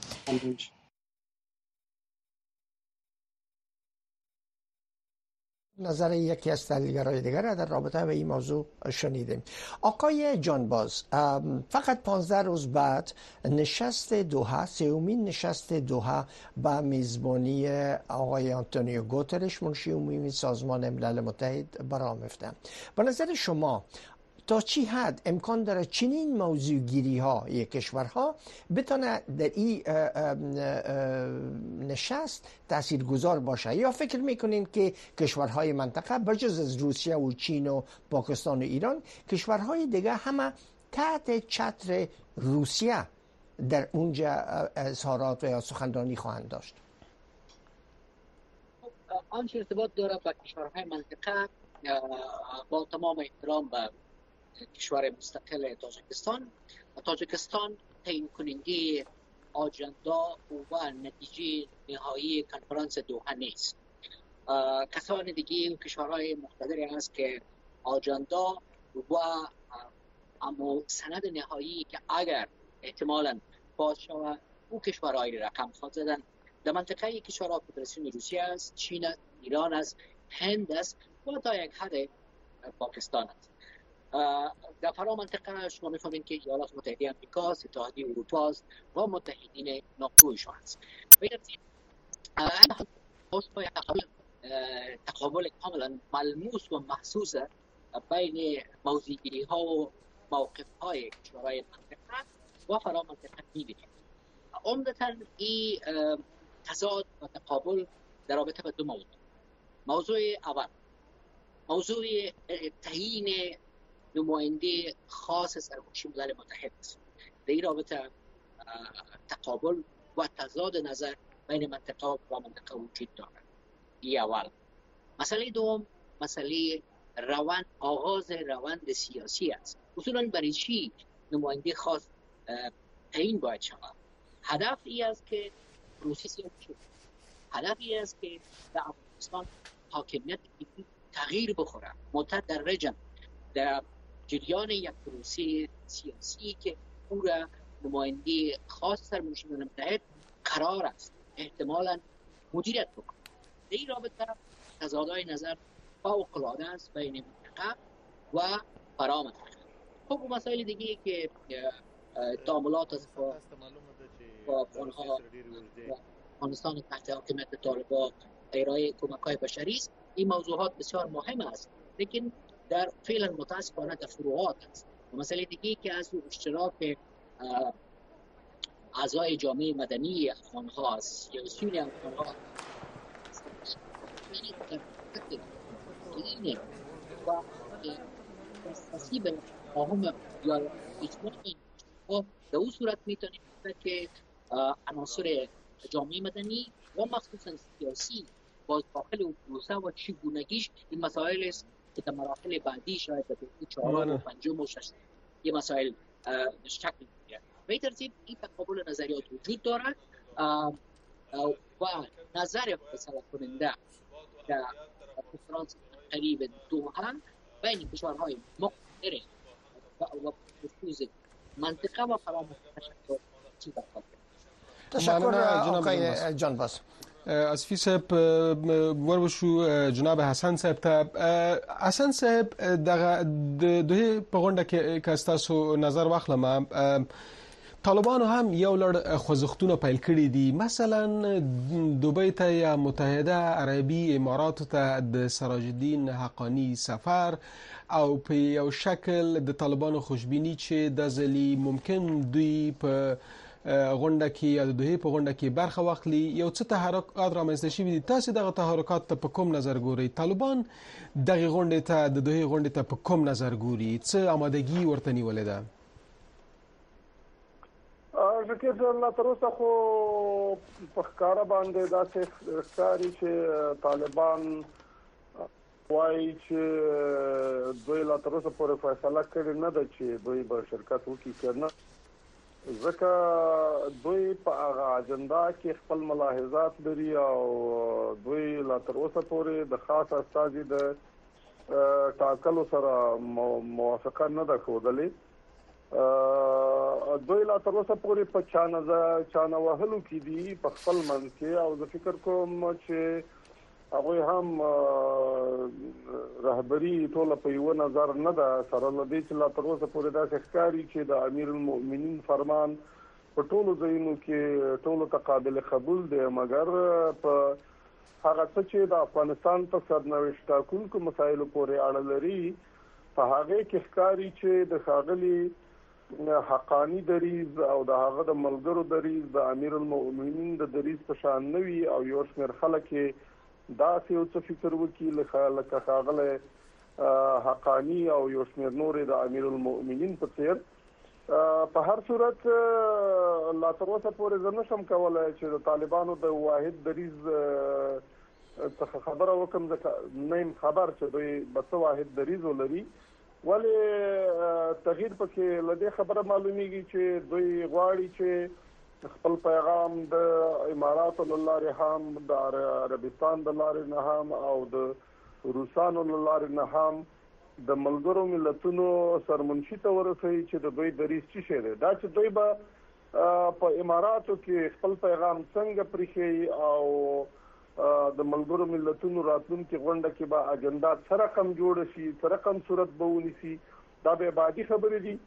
نظر یکی از تحلیلگرای دیگر در رابطه با این موضوع شنیدیم. آقای جانباز، فقط پانزده روز بعد نشست دوحه، سومین نشست دوحه با میزبانی آقای آنتونیو گوترش منشی عمومی سازمان ملل متحد برآمده. به نظر شما تا چی حد امکان داره چنین موضوع گیری ها یک کشورها بتونه در این نشست تاثیرگذار باشه، یا فکر میکنین که کشورهای منطقه بجز از روسیه و چین و پاکستان و ایران، کشورهای دیگه همه تحت چتر روسیه در اونجا اظهارات و یا سخنرانی خواهند داشت؟ آنچه ارتباط داره با کشورهای منطقه، با تمام احترام به کشور مستقل تاجیکستان، تاجیکستان تعیین کننده آجندا و نتیجه نهایی کنفرانس دوحه نیست. کسان دیگه و کشورهای مقتدری هست که آجندا و اما سند نهایی که اگر احتمالاً باز شود او کشورهای رقم خواهد زدن. در منطقه کشورها فدراسیون روسیه است، چین است، ایران است، هند است و تا یک حد پاکستان است. در فرا منطقه شما می‌فهمید که ایالات متحده آمریکا، اتحادیه اروپا است و متحدین ناتوشان است. تقابل کاملا ملموس و محسوس بین موضوعگیری‌ها و موقف‌های کشورهای منطقه و فرا منطقه می‌بینیم. عمدتاً این تضاد و تقابل در رابطه با دو موضوع. موضوع اول، موضوع تعیین نماینده خاص سرگوشی ملل متحد است. در این رابطه تقابل و تضاد نظر بین منطقه و منطقه وجود دارد. این اول. مسئله دوم، مسئله روند آغاز روند سیاسی است. اصولاً برای چی نماینده خاص تعیین باید شود؟ هدف ای است که روسیه سیاسی شد. هدف ای است که در افغانستان حاکمیت تغییر بخوره. متدرجاً در جریان یک پروسه سیاسی که او را نماینده خاص سرگوشی ملل متحد قرار است احتمالاً مدیریت بکنه. در این رابطه تضادهای نظر فوق‌العاده است بین منطقه و فرا منطقه. خب و مسائل دیگه که تعاملات است با با آنها افغانستان تحت حاکمیت طالبان، ارائه کمک‌های بشری است. این موضوعات بسیار مهم است، لیکن در فعلا متاسفانه در فروعات است. و مسئله دیگه که از اشتراک اعضای جامعه مدنی افغان‌ها است، سیاسیون افغان‌ها اینه و اساسی به مفاهیم یا اجماع این در اون صورت میتونه که عناصر جامعه مدنی و مخصوصا سیاسی باز داخل اون پروسه و چگونگیش این مسائل است که در مراحل بعدی شاید در چهارم و پنجم و ششم یه مسائل شکل میگیره. به این ترتیب این تقابل نظریات وجود دارد و نظر فیصله کننده در کنفرانس قریب دوحه بین کشورهای مقتدر و نفوذ منطقه و فراموش تشکل چیز دارد. تشکر آقای جانباز. از فی صاحب ور بشو جناب حسن صاحب ته حسن صاحب دغه دوی په غونډه کې کاستاسو نظر واخلم طالبانو هم یو لړ خوځښتونه پیل کړي دي، مثلا دوبۍ ته یا متحده عربي اماراتو ته د سراج الدین حقانی سفر او په یو شکل د طالبانو خوشبینی چې د ځلی ممکن دوی په غونډه کې یا د دوی په غونډه کې برخه واخلي. یو څه تحرکات رامنځته شوي دي، تاسو دغه تحرکات ته په کوم نظر ګورئ؟ طالبان دغه غونډې ته د دوی غونډې ته په کوم نظر ګوري؟ څه آمادګي ورته نیولې ده؟ ځکه الله تر اوسه خو په ښکاره باندې داسې ښکاري چې طالبان وایي چې دوی لا تر اوسه پورې فیصله کړې نه ده چې دوی به شرکت وکړي که نه، ځکه دوی په هغه اجنډا کې خپل ملاحظات لري او دوی لا تر اوسه پورې د خاص استازي د ټاکلو سره موافقه نه ده ښودلې. دوی لا تر اوسه پورې په چانه چانه وهلو کې دي په خپل منځ کې، او زه فکر کوم چې هغوی هم رهبري ټوله په یو نظر نه ده سره لدې چې لا تر اوسه پورې داسې ښکاري چې د امیر المؤمنین فرمان په ټولو ځایونو کې ټولو ته قابل قبول دی، مګر په هغه څه چې د افغانستان په سرنوشت ټاکونکو مسایلو پورې اړه لري په هغه کې ښکاري چې د ښاغلي حقانی دریځ او د هغه د ملګرو دریځ د امیر المؤمنین د دریځ په شان نه وي، او یو شمېر خلک داسې یو څه فکر وکړي لکه ښاغلی حقانی او یو شمېر نورې د امیر المؤمنین په څېر. په هر صورت لا تر اوسه پورې زه نشم کولی چې د طالبانو د واحد دریځ څخه خبره وکړم، ځکه نه یم خبر چې دوی به څه واحد دریځ ولري، ولې تغییر پکې له دې خبره معلومیږي چې دوی غواړي چې خپل پیغام د اماراتو له لارې هم د عربستان د لارې نه هم او د روسانو له لارې نه هم د ملګرو ملتونو سرمنشي ته ورسوي چې د دوی دریځ څه شی دی، دا چې دوی به په اماراتو کې خپل پیغام څنګه پرېښي او د ملګرو ملتونو راتلونکي غونډه کې به اجنډا څه رقم جوړه شي، څه رقم صورت به ونیسي، دا به بعدي خبرې دي،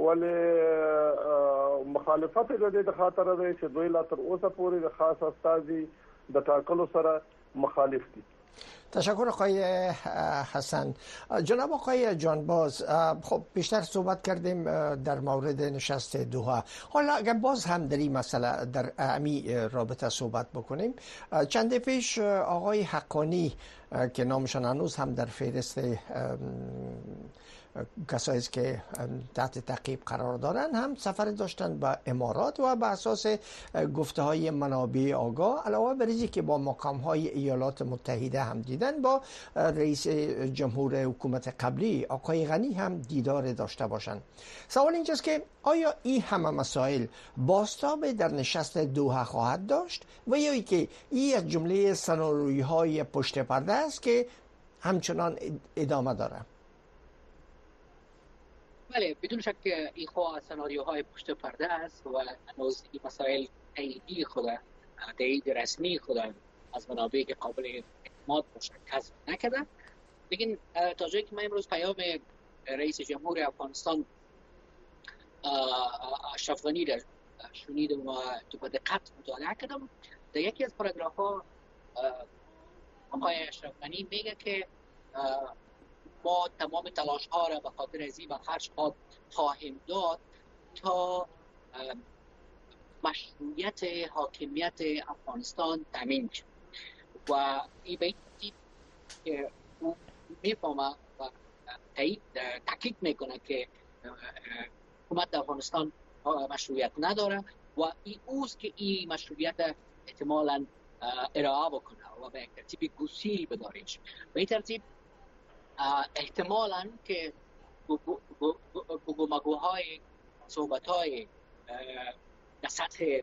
ولې مخالفت د دې خاطر دی چې دوی لا تر اوسه پورې د خاص استازي د ټاکلو سره مخالف دي. تشکر آقای حسن. جناب آقای جانباز، خب بیشتر صحبت کردیم در مورد نشست دوحه، حالا اگر باز هم در این مسئله در امی رابطه صحبت بکنیم، چند پیش آقای حقانی که نامشان هنوز هم در فهرست کسایی که تحت تعقیب قرار دارن هم سفر داشتن به امارات و به اساس گفته های منابع آگاه، علاوه بر اینکه که با مقام های ایالات متحده هم دیدن، با رئیس جمهور حکومت قبلی آقای غنی هم دیدار داشته باشن. سوال اینجاست که آیا این همه مسائل بازتاب در نشست دوحه خواهد داشت و یا ای که این از جمله سناریوهای پشت پرده است که همچنان ادامه داره؟ بله، بدون شک این خواه سناریوهای پشت پرده است و هنوز این مسائل تاییدی خود تایید رسمی خود از منابع که قابل اعتماد باشه کسب نکرده. لیکن تا جایی که من امروز پیام رئیس جمهور افغانستان اشرف غنی را شنیدم و به دقت مطالعه کردم، در یکی از پاراگراف ها آقای اشرف غنی میگه که ما تمام تلاش ها را به خاطر ازی و خرج خواهیم داد تا مشروعیت حاکمیت افغانستان تامین شد و این به این ترتیب که او میفهمه و تایید تاکید میکنه که حکومت افغانستان مشروعیت نداره و این اوست که این مشروعیت احتمالاً ارائه بکنه و به یک ترتیب گسیل بداریش. به این ترتیب احتمالاً که گفتگوهای صحبت‌های در سطح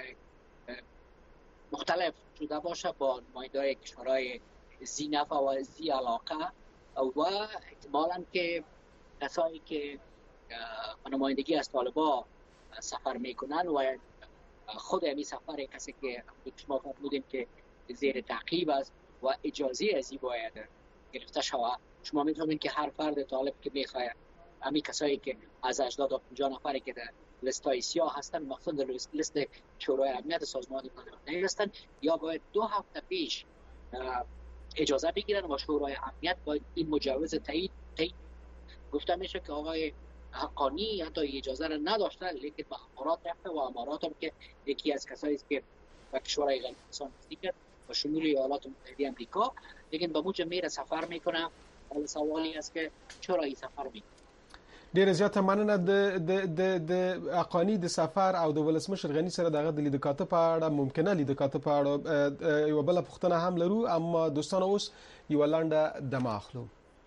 مختلف شده باشه با نماینده‌های کشورهای ذی نفع و ذی علاقه و احتمالاً که کسایی که نمایندگی از طالبان سفر میکنن و خود همین سفر کسی که شما فرمودیم که زیر تعقیب است و اجازه از این باید گرفته شود. شما میتونید که هر فرد طالب که میخواد همین کسایی که از هشتاد تا پنجاه نفری که در لیست‌های سیاه هستن مخصوصا در لیست شورای امنیت سازمان ملل هستن یا باید دو هفته پیش اجازه بگیرن و شورای امنیت باید این مجوز تایید تایید گفته میشه که آقای حقانی حتی اجازه را نداشته لیکن به امارات رفته و امارات هم که یکی از کسایی است که به کشورهای غرب انسان نزدیک و شمول ایالات متحده آمریکا لیکن به موجب میره سفر میکنه. حالا سوالی است که چرا این سفر میکنه. ډیره زیاته مننه د د د اقانی د سفر او د ولسمشر غنی سره دغه د لیدکاته په اړه ممکنه لیدکاته په اړه یو بل پوښتنه هم لرو، اما دوستان اوس یو لنډه دمه اخلو.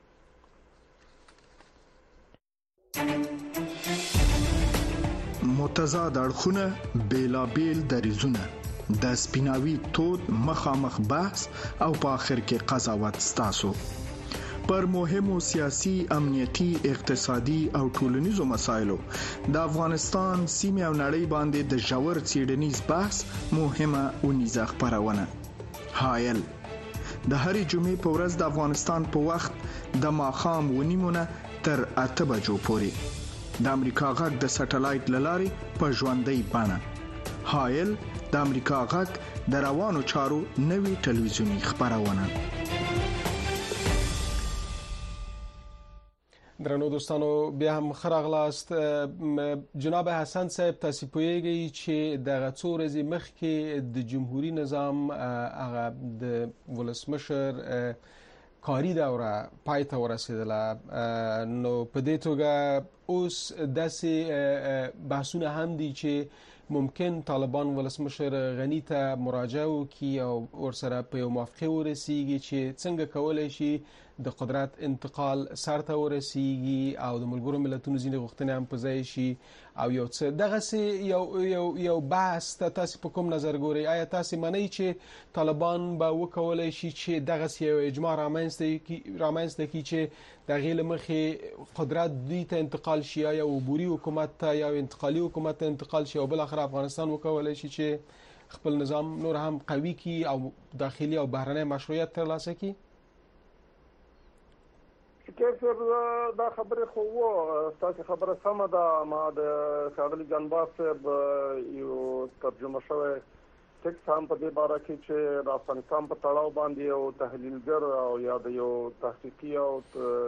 متضاد اړخونه، بیلابیل دریځونه، د سپیناوي تود مخامخ بحث او په آخر کې قضاوت ستاسو پر مهمو سیاسي، امنیتي، اقتصادي او ټولنیزو مسایلو د افغانستان سیمه او نړۍ باندې د ژور څېړنیز بحث مهمه ونیزه خپرونه حایل د هرې جمعې په ورځ د افغانستان په وخت د ماښام ونیمونه تر اته بجو پورې د امریکا غږ د سټلایټ لارې په ژوندۍ بڼه. حایل د امریکا غږ د روانو چارو نوې ټلویزیونی خپرونه. درنو دوستانو بیا هم خراغلاست. جناب حسن صاحب تاسو پوهیږئ چې دغه څو ورځې مخکې د جمهوریت نظام هغه د ولسمشر کاری دوره پای ته ورسېدله، نو په دې توګه اوس داسې بحثونه هم دي چې ممکن طالبان ولسمشر غنی ته مراجعه وکړي او ورسره په یو موافقه ورسیږي چې څنګه کولی شي د قدرت انتقال سر ته ورسیږي او د ملګرو ملتونو ځینې غوښتنې هم په ځای شي او یو څه دغسې یو یو یو بحث ته تاسې په کوم نظر ګورئ؟ آیا تاسې منئ چې طالبان به وکولی شي چې دغسې یو اجماع رامنځته کړي چې د هغې له مخې قدرت دوی ته انتقال شي، یا یو عبوري حکومت ته یا انتقالي حکومت ته انتقال شي او بالاخره افغانستان وکولی شي چې خپل نظام نور هم قوي کړي او داخلي او بهرنی مشروعیت ترلاسه کړي؟ کیفر دا خبره خو و تاسو خبره سمه ده. ما د ښاغلي جانباز صاحب یو ترجمه شوی ټکس هم په دې باره کې چې د افغانستان په تړاو باندې یو تحلیلګر او یا د یو تحقیقي او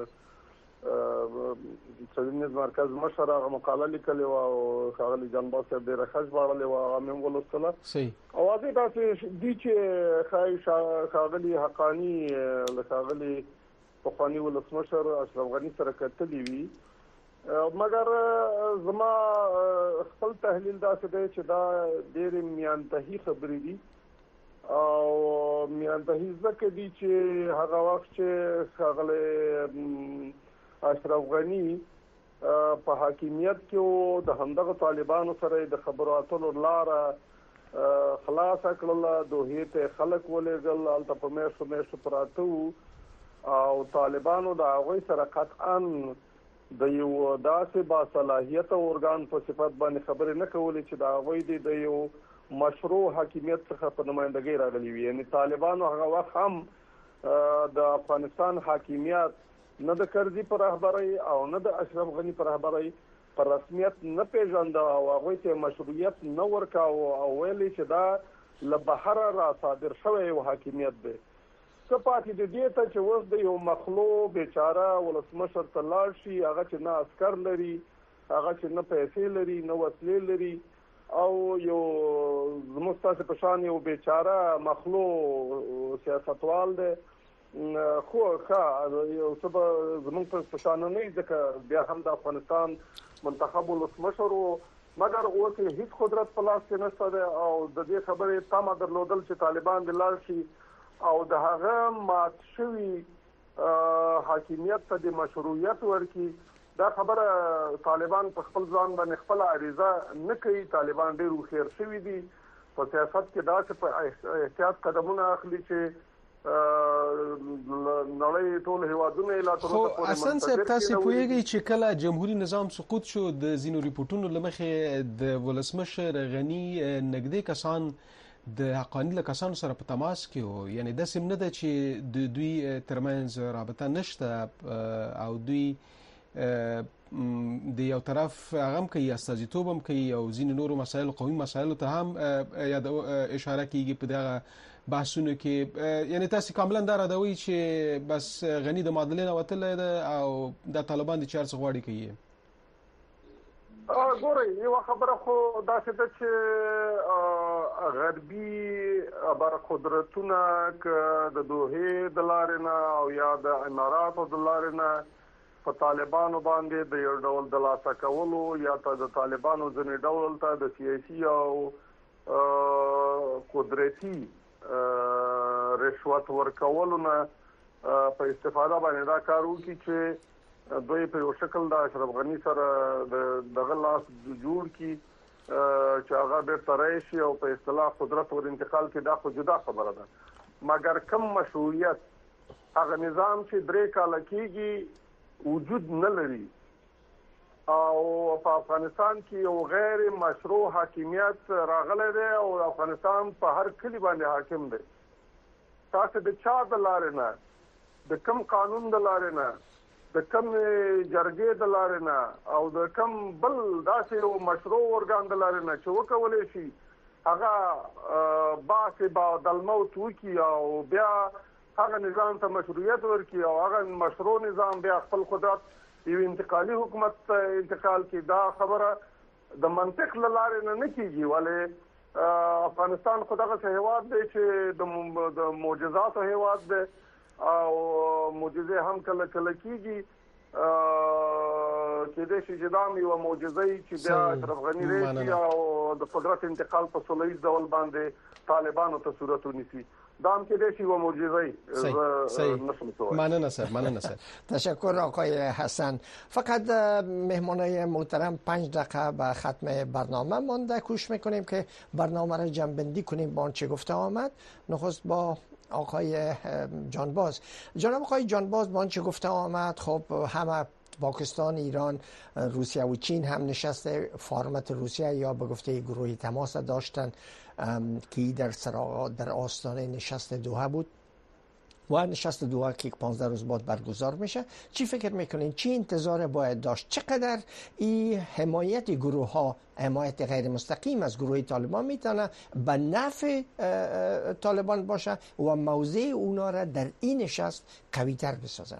څېړنیز مرکز مشر هغه مقاله لیکلې وه او ښاغلي جانباز صاحب ډېره ښه ژباړلې وه، هغه مې هم ولوستله. او واضح داسې دي چې ښایي ښاغلي حقاني له ښاغلي پخواني ولسمشر اشرف غني سره کتلي وي، مګر زما خپل تحلیل داسې دی چې دا ډېرې میانتهي خبرې دي او میانتهي ځکه دي چې هغه وخت چې ښاغلی اشرف غني په حاکمیت کې و د همدغه طالبانو سره د خبرو اترو لاره خلاصه کړله، دوحې ته خلک ولېږل، هلته په میاشتو میاشتو پراته وو او طالبانو د هغوی سره قطعا د یو داسې باصلاحیته ارګان په صفت باندې خبرې نه کولې چې د هغوی د یو مشروع حاکمیت څخه په نمایندګۍ راغلي وي. یعنې طالبانو هغه وخت هم د افغانستان حاکمیت نه د کرزي په رهبرۍ او نه د اشرف غني په رهبرۍ په رسمیت نه پیژانده او هغوی ته مشروعیت نه ورکاوه او ویلې چې دا له بهره را صادر شوی یو حاکمیت دی. څه پاتې د دې ته چې اوس د یو مخلوق بیچاره ولسمشر ته لاړ شي، هغه چې نه عسکر لري، هغه چې نه پیسې لري، نه وسلې لري او یو زموږ ستاسې په شان یو بیچاره مخلوق سیاستوال دی خو ښه یو څه به زموږ په شان نه ځکه بیا هم د افغانستان منتخب ولسمشر وو مګر اوس هیڅ قدرت په لاس کې نشته دی او د دې خبرې تمه درلودل چې طالبان د لاړ شي او د هغه مات شوي حاکمیت ته د مشروعیت ورکړي دا خبره طالبان په خپل ځان باندې خپل عریضه نه کوي. طالبان ډېر هوښیار شوي دي په سیاست کې داسې په احتیاط قدمونه اخلي چې نړۍ ټول هیوادونه لا تر اوسه پورې حسن صاحب تاسو پوهیږئ چې کله جمهوریت نظام سقوط شو د ځینو ریپورتونو لمخې د ولسمشر غنی نږدې کسان د حقاني کسانو سره په تماس کې وو، یعنی د سم نه ده چې د دوی ترمنځ رابطه نشته او دوی د یو طرف هغه کوي استازیتوب هم کوي او ځینې نورو مسایل قومي مسایلو ته هم یاد اشاره کیږي په دغه بحثونو کې. یعنی تاسو کاملا دا راډوي چې بس غنی د معادلې نه وتلی ده او د طالبان د چارڅ غواړي کوي. ګورئ یو خبره خو داسې ده چې غربي بر قدرتونه ک د دوحې د لارې نه او یا د اماراتو د لارې نه په طالبانو باندې د یو ډول د لاسه کولو یا د طالبانو ځینې ډول ته د سیاسي او قدرتي رشوت ورکولو نه په استفاده باندې دا کار وکړي چې دوی په یو شکل د اشرف غنی سره دغه لاس جوړ کړي چې هغه بیرته راشي او په اصطلاح قدرت ور انتقال کې دا خو جدا خبره ده. مګر کم مشروعیت هغه نظام چې درې کاله کېږي وجود نه لري او په افغانستان کې یو غیر مشروع حاکمیت راغلی دی او افغانستان په هر کلی باندې حاکم دی. تاسو د چا د لارې نه د کم قانون د لارې نه د کم جرګې د لارې نه او د کم بل داسې یو مشروع ارګان د لارې نه چې وکولی شي هغه باسي بعد الموت وکړي او بیا هغه نظام ته مشروعیت ورکړي او هغه مشروع نظام بیا خپل قدرت یو انتقالي حکومت انتقال کی دا خبره د منطق لاره نه کیږي. ولې افغانستان خدغه هیواد دی چې د معجزاتو هیواد دی او معجزه هم کله کله کیږي کې د شي جدام یو معجزه چې بیا اشرف غنی لري او د قدرت انتقال په سولېز ډول باندې طالبانو ته صورت ونیسي دام کې د شي و معجزه. مننه سر مننه سر. تشکر آقای حسن. فقط مهمانای محترم پنج دقیقه به ختم برنامه مانده. کوشش میکنیم که برنامه را جمع‌بندی کنیم با آنچه گفته آمد. نخست با آقای جانباز. جناب آقای جانباز با آنچه گفته آمد خب همه پاکستان، ایران، روسیه و چین هم نشست فرمت روسیه یا به گفته گروه تماس داشتن که در سرا در آستانه نشست دوحه بود و نشست دوحه که پانزده روز بعد برگزار میشه. چی فکر میکنین؟ چی انتظار باید داشت؟ چقدر این حمایت گروه ها، حمایت غیر مستقیم از گروه طالبان میتونه به نفع طالبان باشه و موضع اونا را در این نشست قوی تر بسازه؟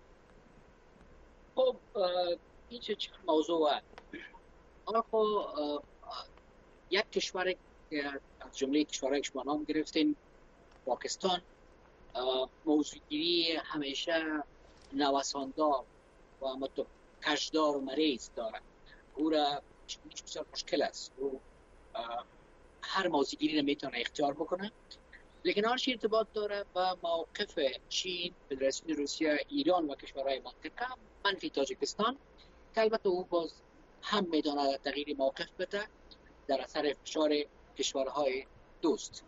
خب این چه موضوع هست؟ آنها خب یک کشور از جمله کشورهای که شما نام گرفتین پاکستان موضوعگیری همیشه نوساندار و متو کشدار و مریض دارد. او را بسیار مشکل است. او هر موضوعگیری را میتونه اختیار بکنه، لیکن آنش ارتباط داره با موقف چین، فدراسیون روسیه، ایران و کشورهای منطقه منفی تاجیکستان که البته او باز هم میتونه تغییر موقف بده در اثر فشار کشورهای دوست.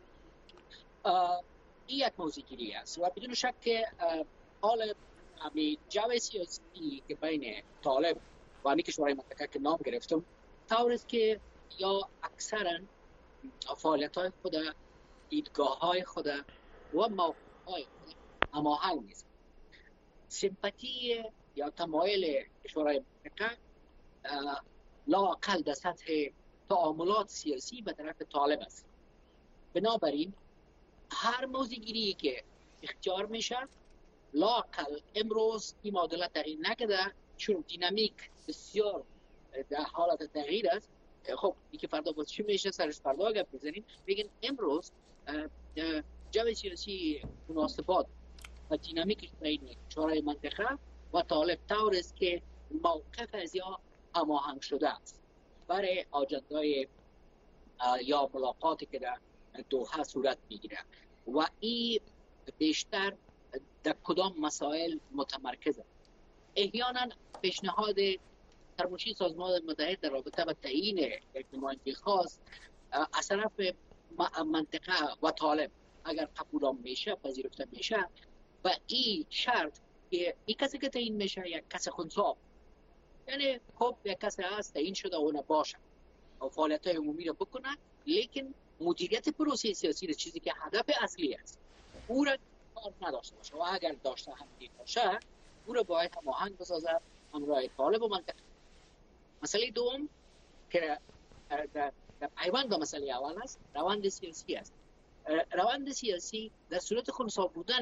این یک موضوعگیری است و بدون شک که حال امی جو سیاسی که بین طالب و امی کشورهای منطقه که نام گرفتم طور است که یا اکثرا فعالیت های خود، دیدگاه های خود و موقف های خود هماهنگ نیست. سمپاتی یا تمایل کشورهای منطقه لااقل در سطح تعاملات سیاسی به طرف طالب است. بنابراین هر موضوعگیری که اختیار میشه لااقل امروز این معادله تغییر نکرده، چون دینامیک بسیار در حالت تغییر است. خب اینکه فردا باز چی میشه سرش فردا گپ بزنیم. بگین امروز جو سیاسی مناسبات و دینامیک بین کشورهای منطقه و طالب طور است که موقف از یا هماهنگ شده است برای آجندای یا ملاقاتی که در دوحه صورت میگیره و این بیشتر در کدام مسائل متمرکز است. احیانا پیشنهاد سرمنشی سازمان متحد در رابطه با تعیین یک نماینده خاص از طرف منطقه و طالب اگر قبول میشه پذیرفته میشه و این شرط که این کسی که تعیین میشه یک کس خنثی، یعنی خب یک کسی هست تعیین شده و نباشه و فعالیت‌های عمومی رو بکنه، لیکن مدیریت پروسه سیاسی چیزی که هدف اصلی است او را کار نداشته باشه و اگر داشته هم باشه او را باید هماهنگ بسازه همراه طالب و منطقه. مسئله دوم که در پیوند به مسئله اول است روند سیاسی است. روند سیاسی در صورت خنثی بودن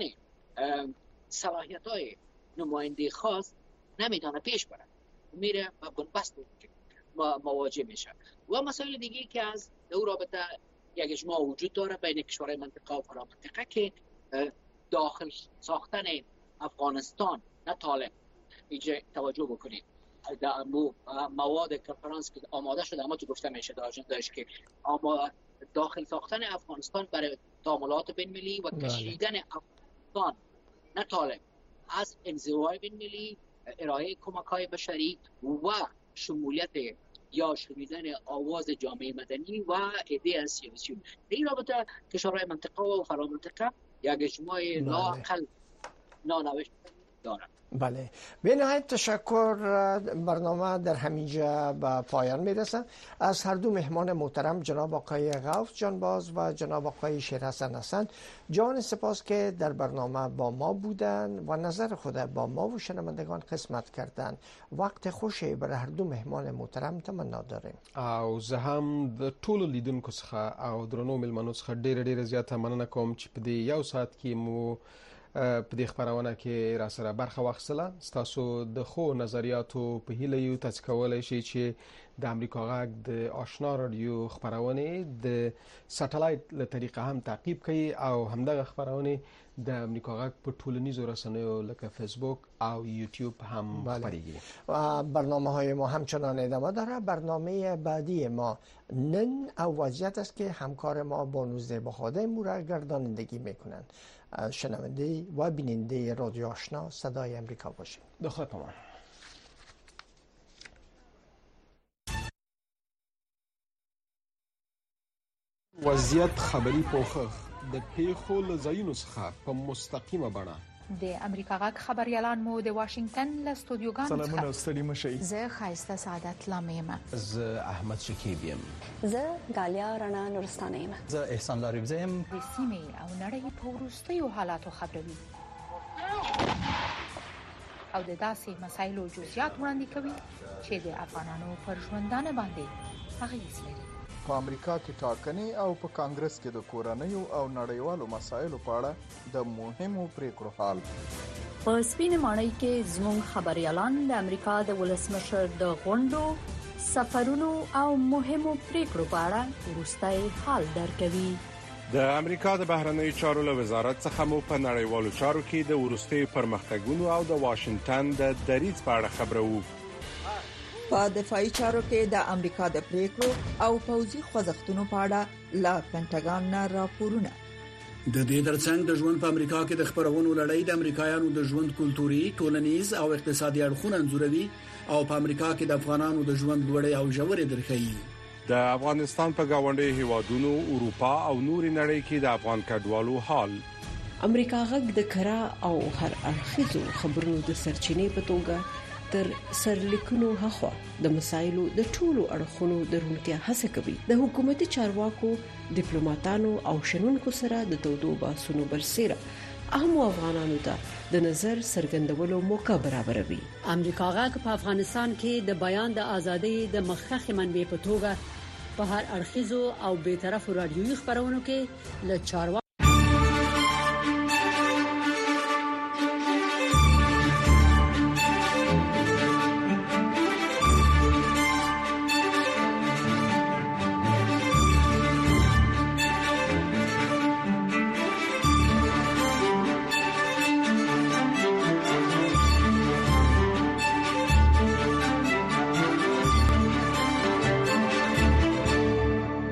صلاحیت‌های نماینده خاص نمیتونه پیش بره، میره و بنبست مواجه میشه. و مسائل دیگه که از در رابطه یک اجماع وجود داره بین کشورهای منطقه و فرامنطقه که داخل ساختن افغانستان نه طالب. اینجا توجه بکنید در مواد کنفرانس که آماده شده اما تو گفته میشه در آژنده‌اش که اما داخل ساختن افغانستان برای تعاملات بین‌المللی و کشیدن افغانستان نه طالب از انزوای بین‌المللی، ارائه کمک‌های بشری و شمولیت یا شنیدن آواز جامعه مدنی و ایده از سیاسی. این رابطه کشورهای منطقه و فرامنطقه یک اجماع لااقل نانوشته دارند. بله، به نهایت تشکر. برنامه در همینجا به پایان میرسه. از هر دو مهمان محترم جناب آقای غوث جانباز و جناب آقای شیرحسن حسن جان سپاس که در برنامه با ما بودن و نظر خود با ما و شنوندگان قسمت کردن. وقت خوشی برای هر دو مهمان محترم تمنا داریم. او زه هم د ټولو لیدونکو څخه او درنو مېلمنو څخه ډېره ډېره زیاته مننه کوم چې په دې یو ساعت کې مو په دې خبرونه کې را سره برخه واخیستله. ستاسو د خو نظریاتو په هیله یو تاسو کولای شئ چې د امریکا غږ د آشنا رادیو خبرونه د سټلایټ له طریقه هم تعقیب کړئ او همدغه خبرونه د امریکا غږ په ټولنیزو رسنیو لکه فیسبوک او یوتیوب هم خپریږي. و برنامه های ما همچنان ادامه داره. برنامه بعدی ما نن او وضعیت است که همکار ما بانوزده بخاده مو را گردانندگی میکنند. شنونده و بیننده رادیو آشنا صدای امریکا باشید. دخواه پامان. وضعیت خبری پوخخ د پیښو له ځایونو څخه په مستقیمه بڼه د امریکا غږ خبريالان مو د واشنگټن له استودیوګانو څخه سلامونه ستړي مشئ. زه خایسته سعادت لامیم. زه احمد شکیب یم. زه غالیا رڼا نورستانه یم. زه احسان لاریبزه یم. د سیمې او نړۍ په وروستیو حالاتو خبروي او د داسې مسایلو جزئیات وړاندې کوي چې د افغانانو پر ژوندانه باندې اغیز لري. په امریکا کې ټاکنې او په کانګرس کې د کورنیو او نړیوالو مسایلو په اړه د مهمو پریکړو حال. په سپینه ماڼۍ کې زموږ خبريالان د امریکا د ولسمشر د غونډو، سفرونو او مهمو پریکړو په اړه وروستي حال درکوي. د امریکا د بهرنیو چارو له وزارت څخه مو په نړیوالو چارو کې د وروستي پرمختګونو او د واشنگټن د دریځ په اړه خبرو. په دفاعي چارو کې د امریکا د پریکړو او پوځي خوځښتونو په اړه لا پینټاګان نه راپورونه. د دې ترڅنګ د ژوند په امریکا کې د خبرونو لړۍ د امریکایانو د ژوند کلتوري، ټولنیز او اقتصادي اړخونه انځوروي او په امریکا کې د افغانانو د ژوند لوړې او ژورې درخې. د افغانستان په گاونډي هیوادونو، اروپا او نوري نړۍ کې د افغان کډوالو حال. امریکا غږ د کرا او هر اړخیزو خبرونو د سرچینې په توګه تر سرلیکونو هخوا د مسایلو د ټولو اړخونو درونتیا هڅه کوي. د حکومتي چارواکو، ډیپلوماټانو او شنونکو سره د تودو باسونو برسېره اهم افغانانو ته د نظر څرګندولو موقع برابروي. امریکا غږ په افغانستان کې د بیان د ازادۍ د مخکښ منبع په توګه په هر اړخیزو او بیطرفو رادیوي خبرونو کې له چارواکو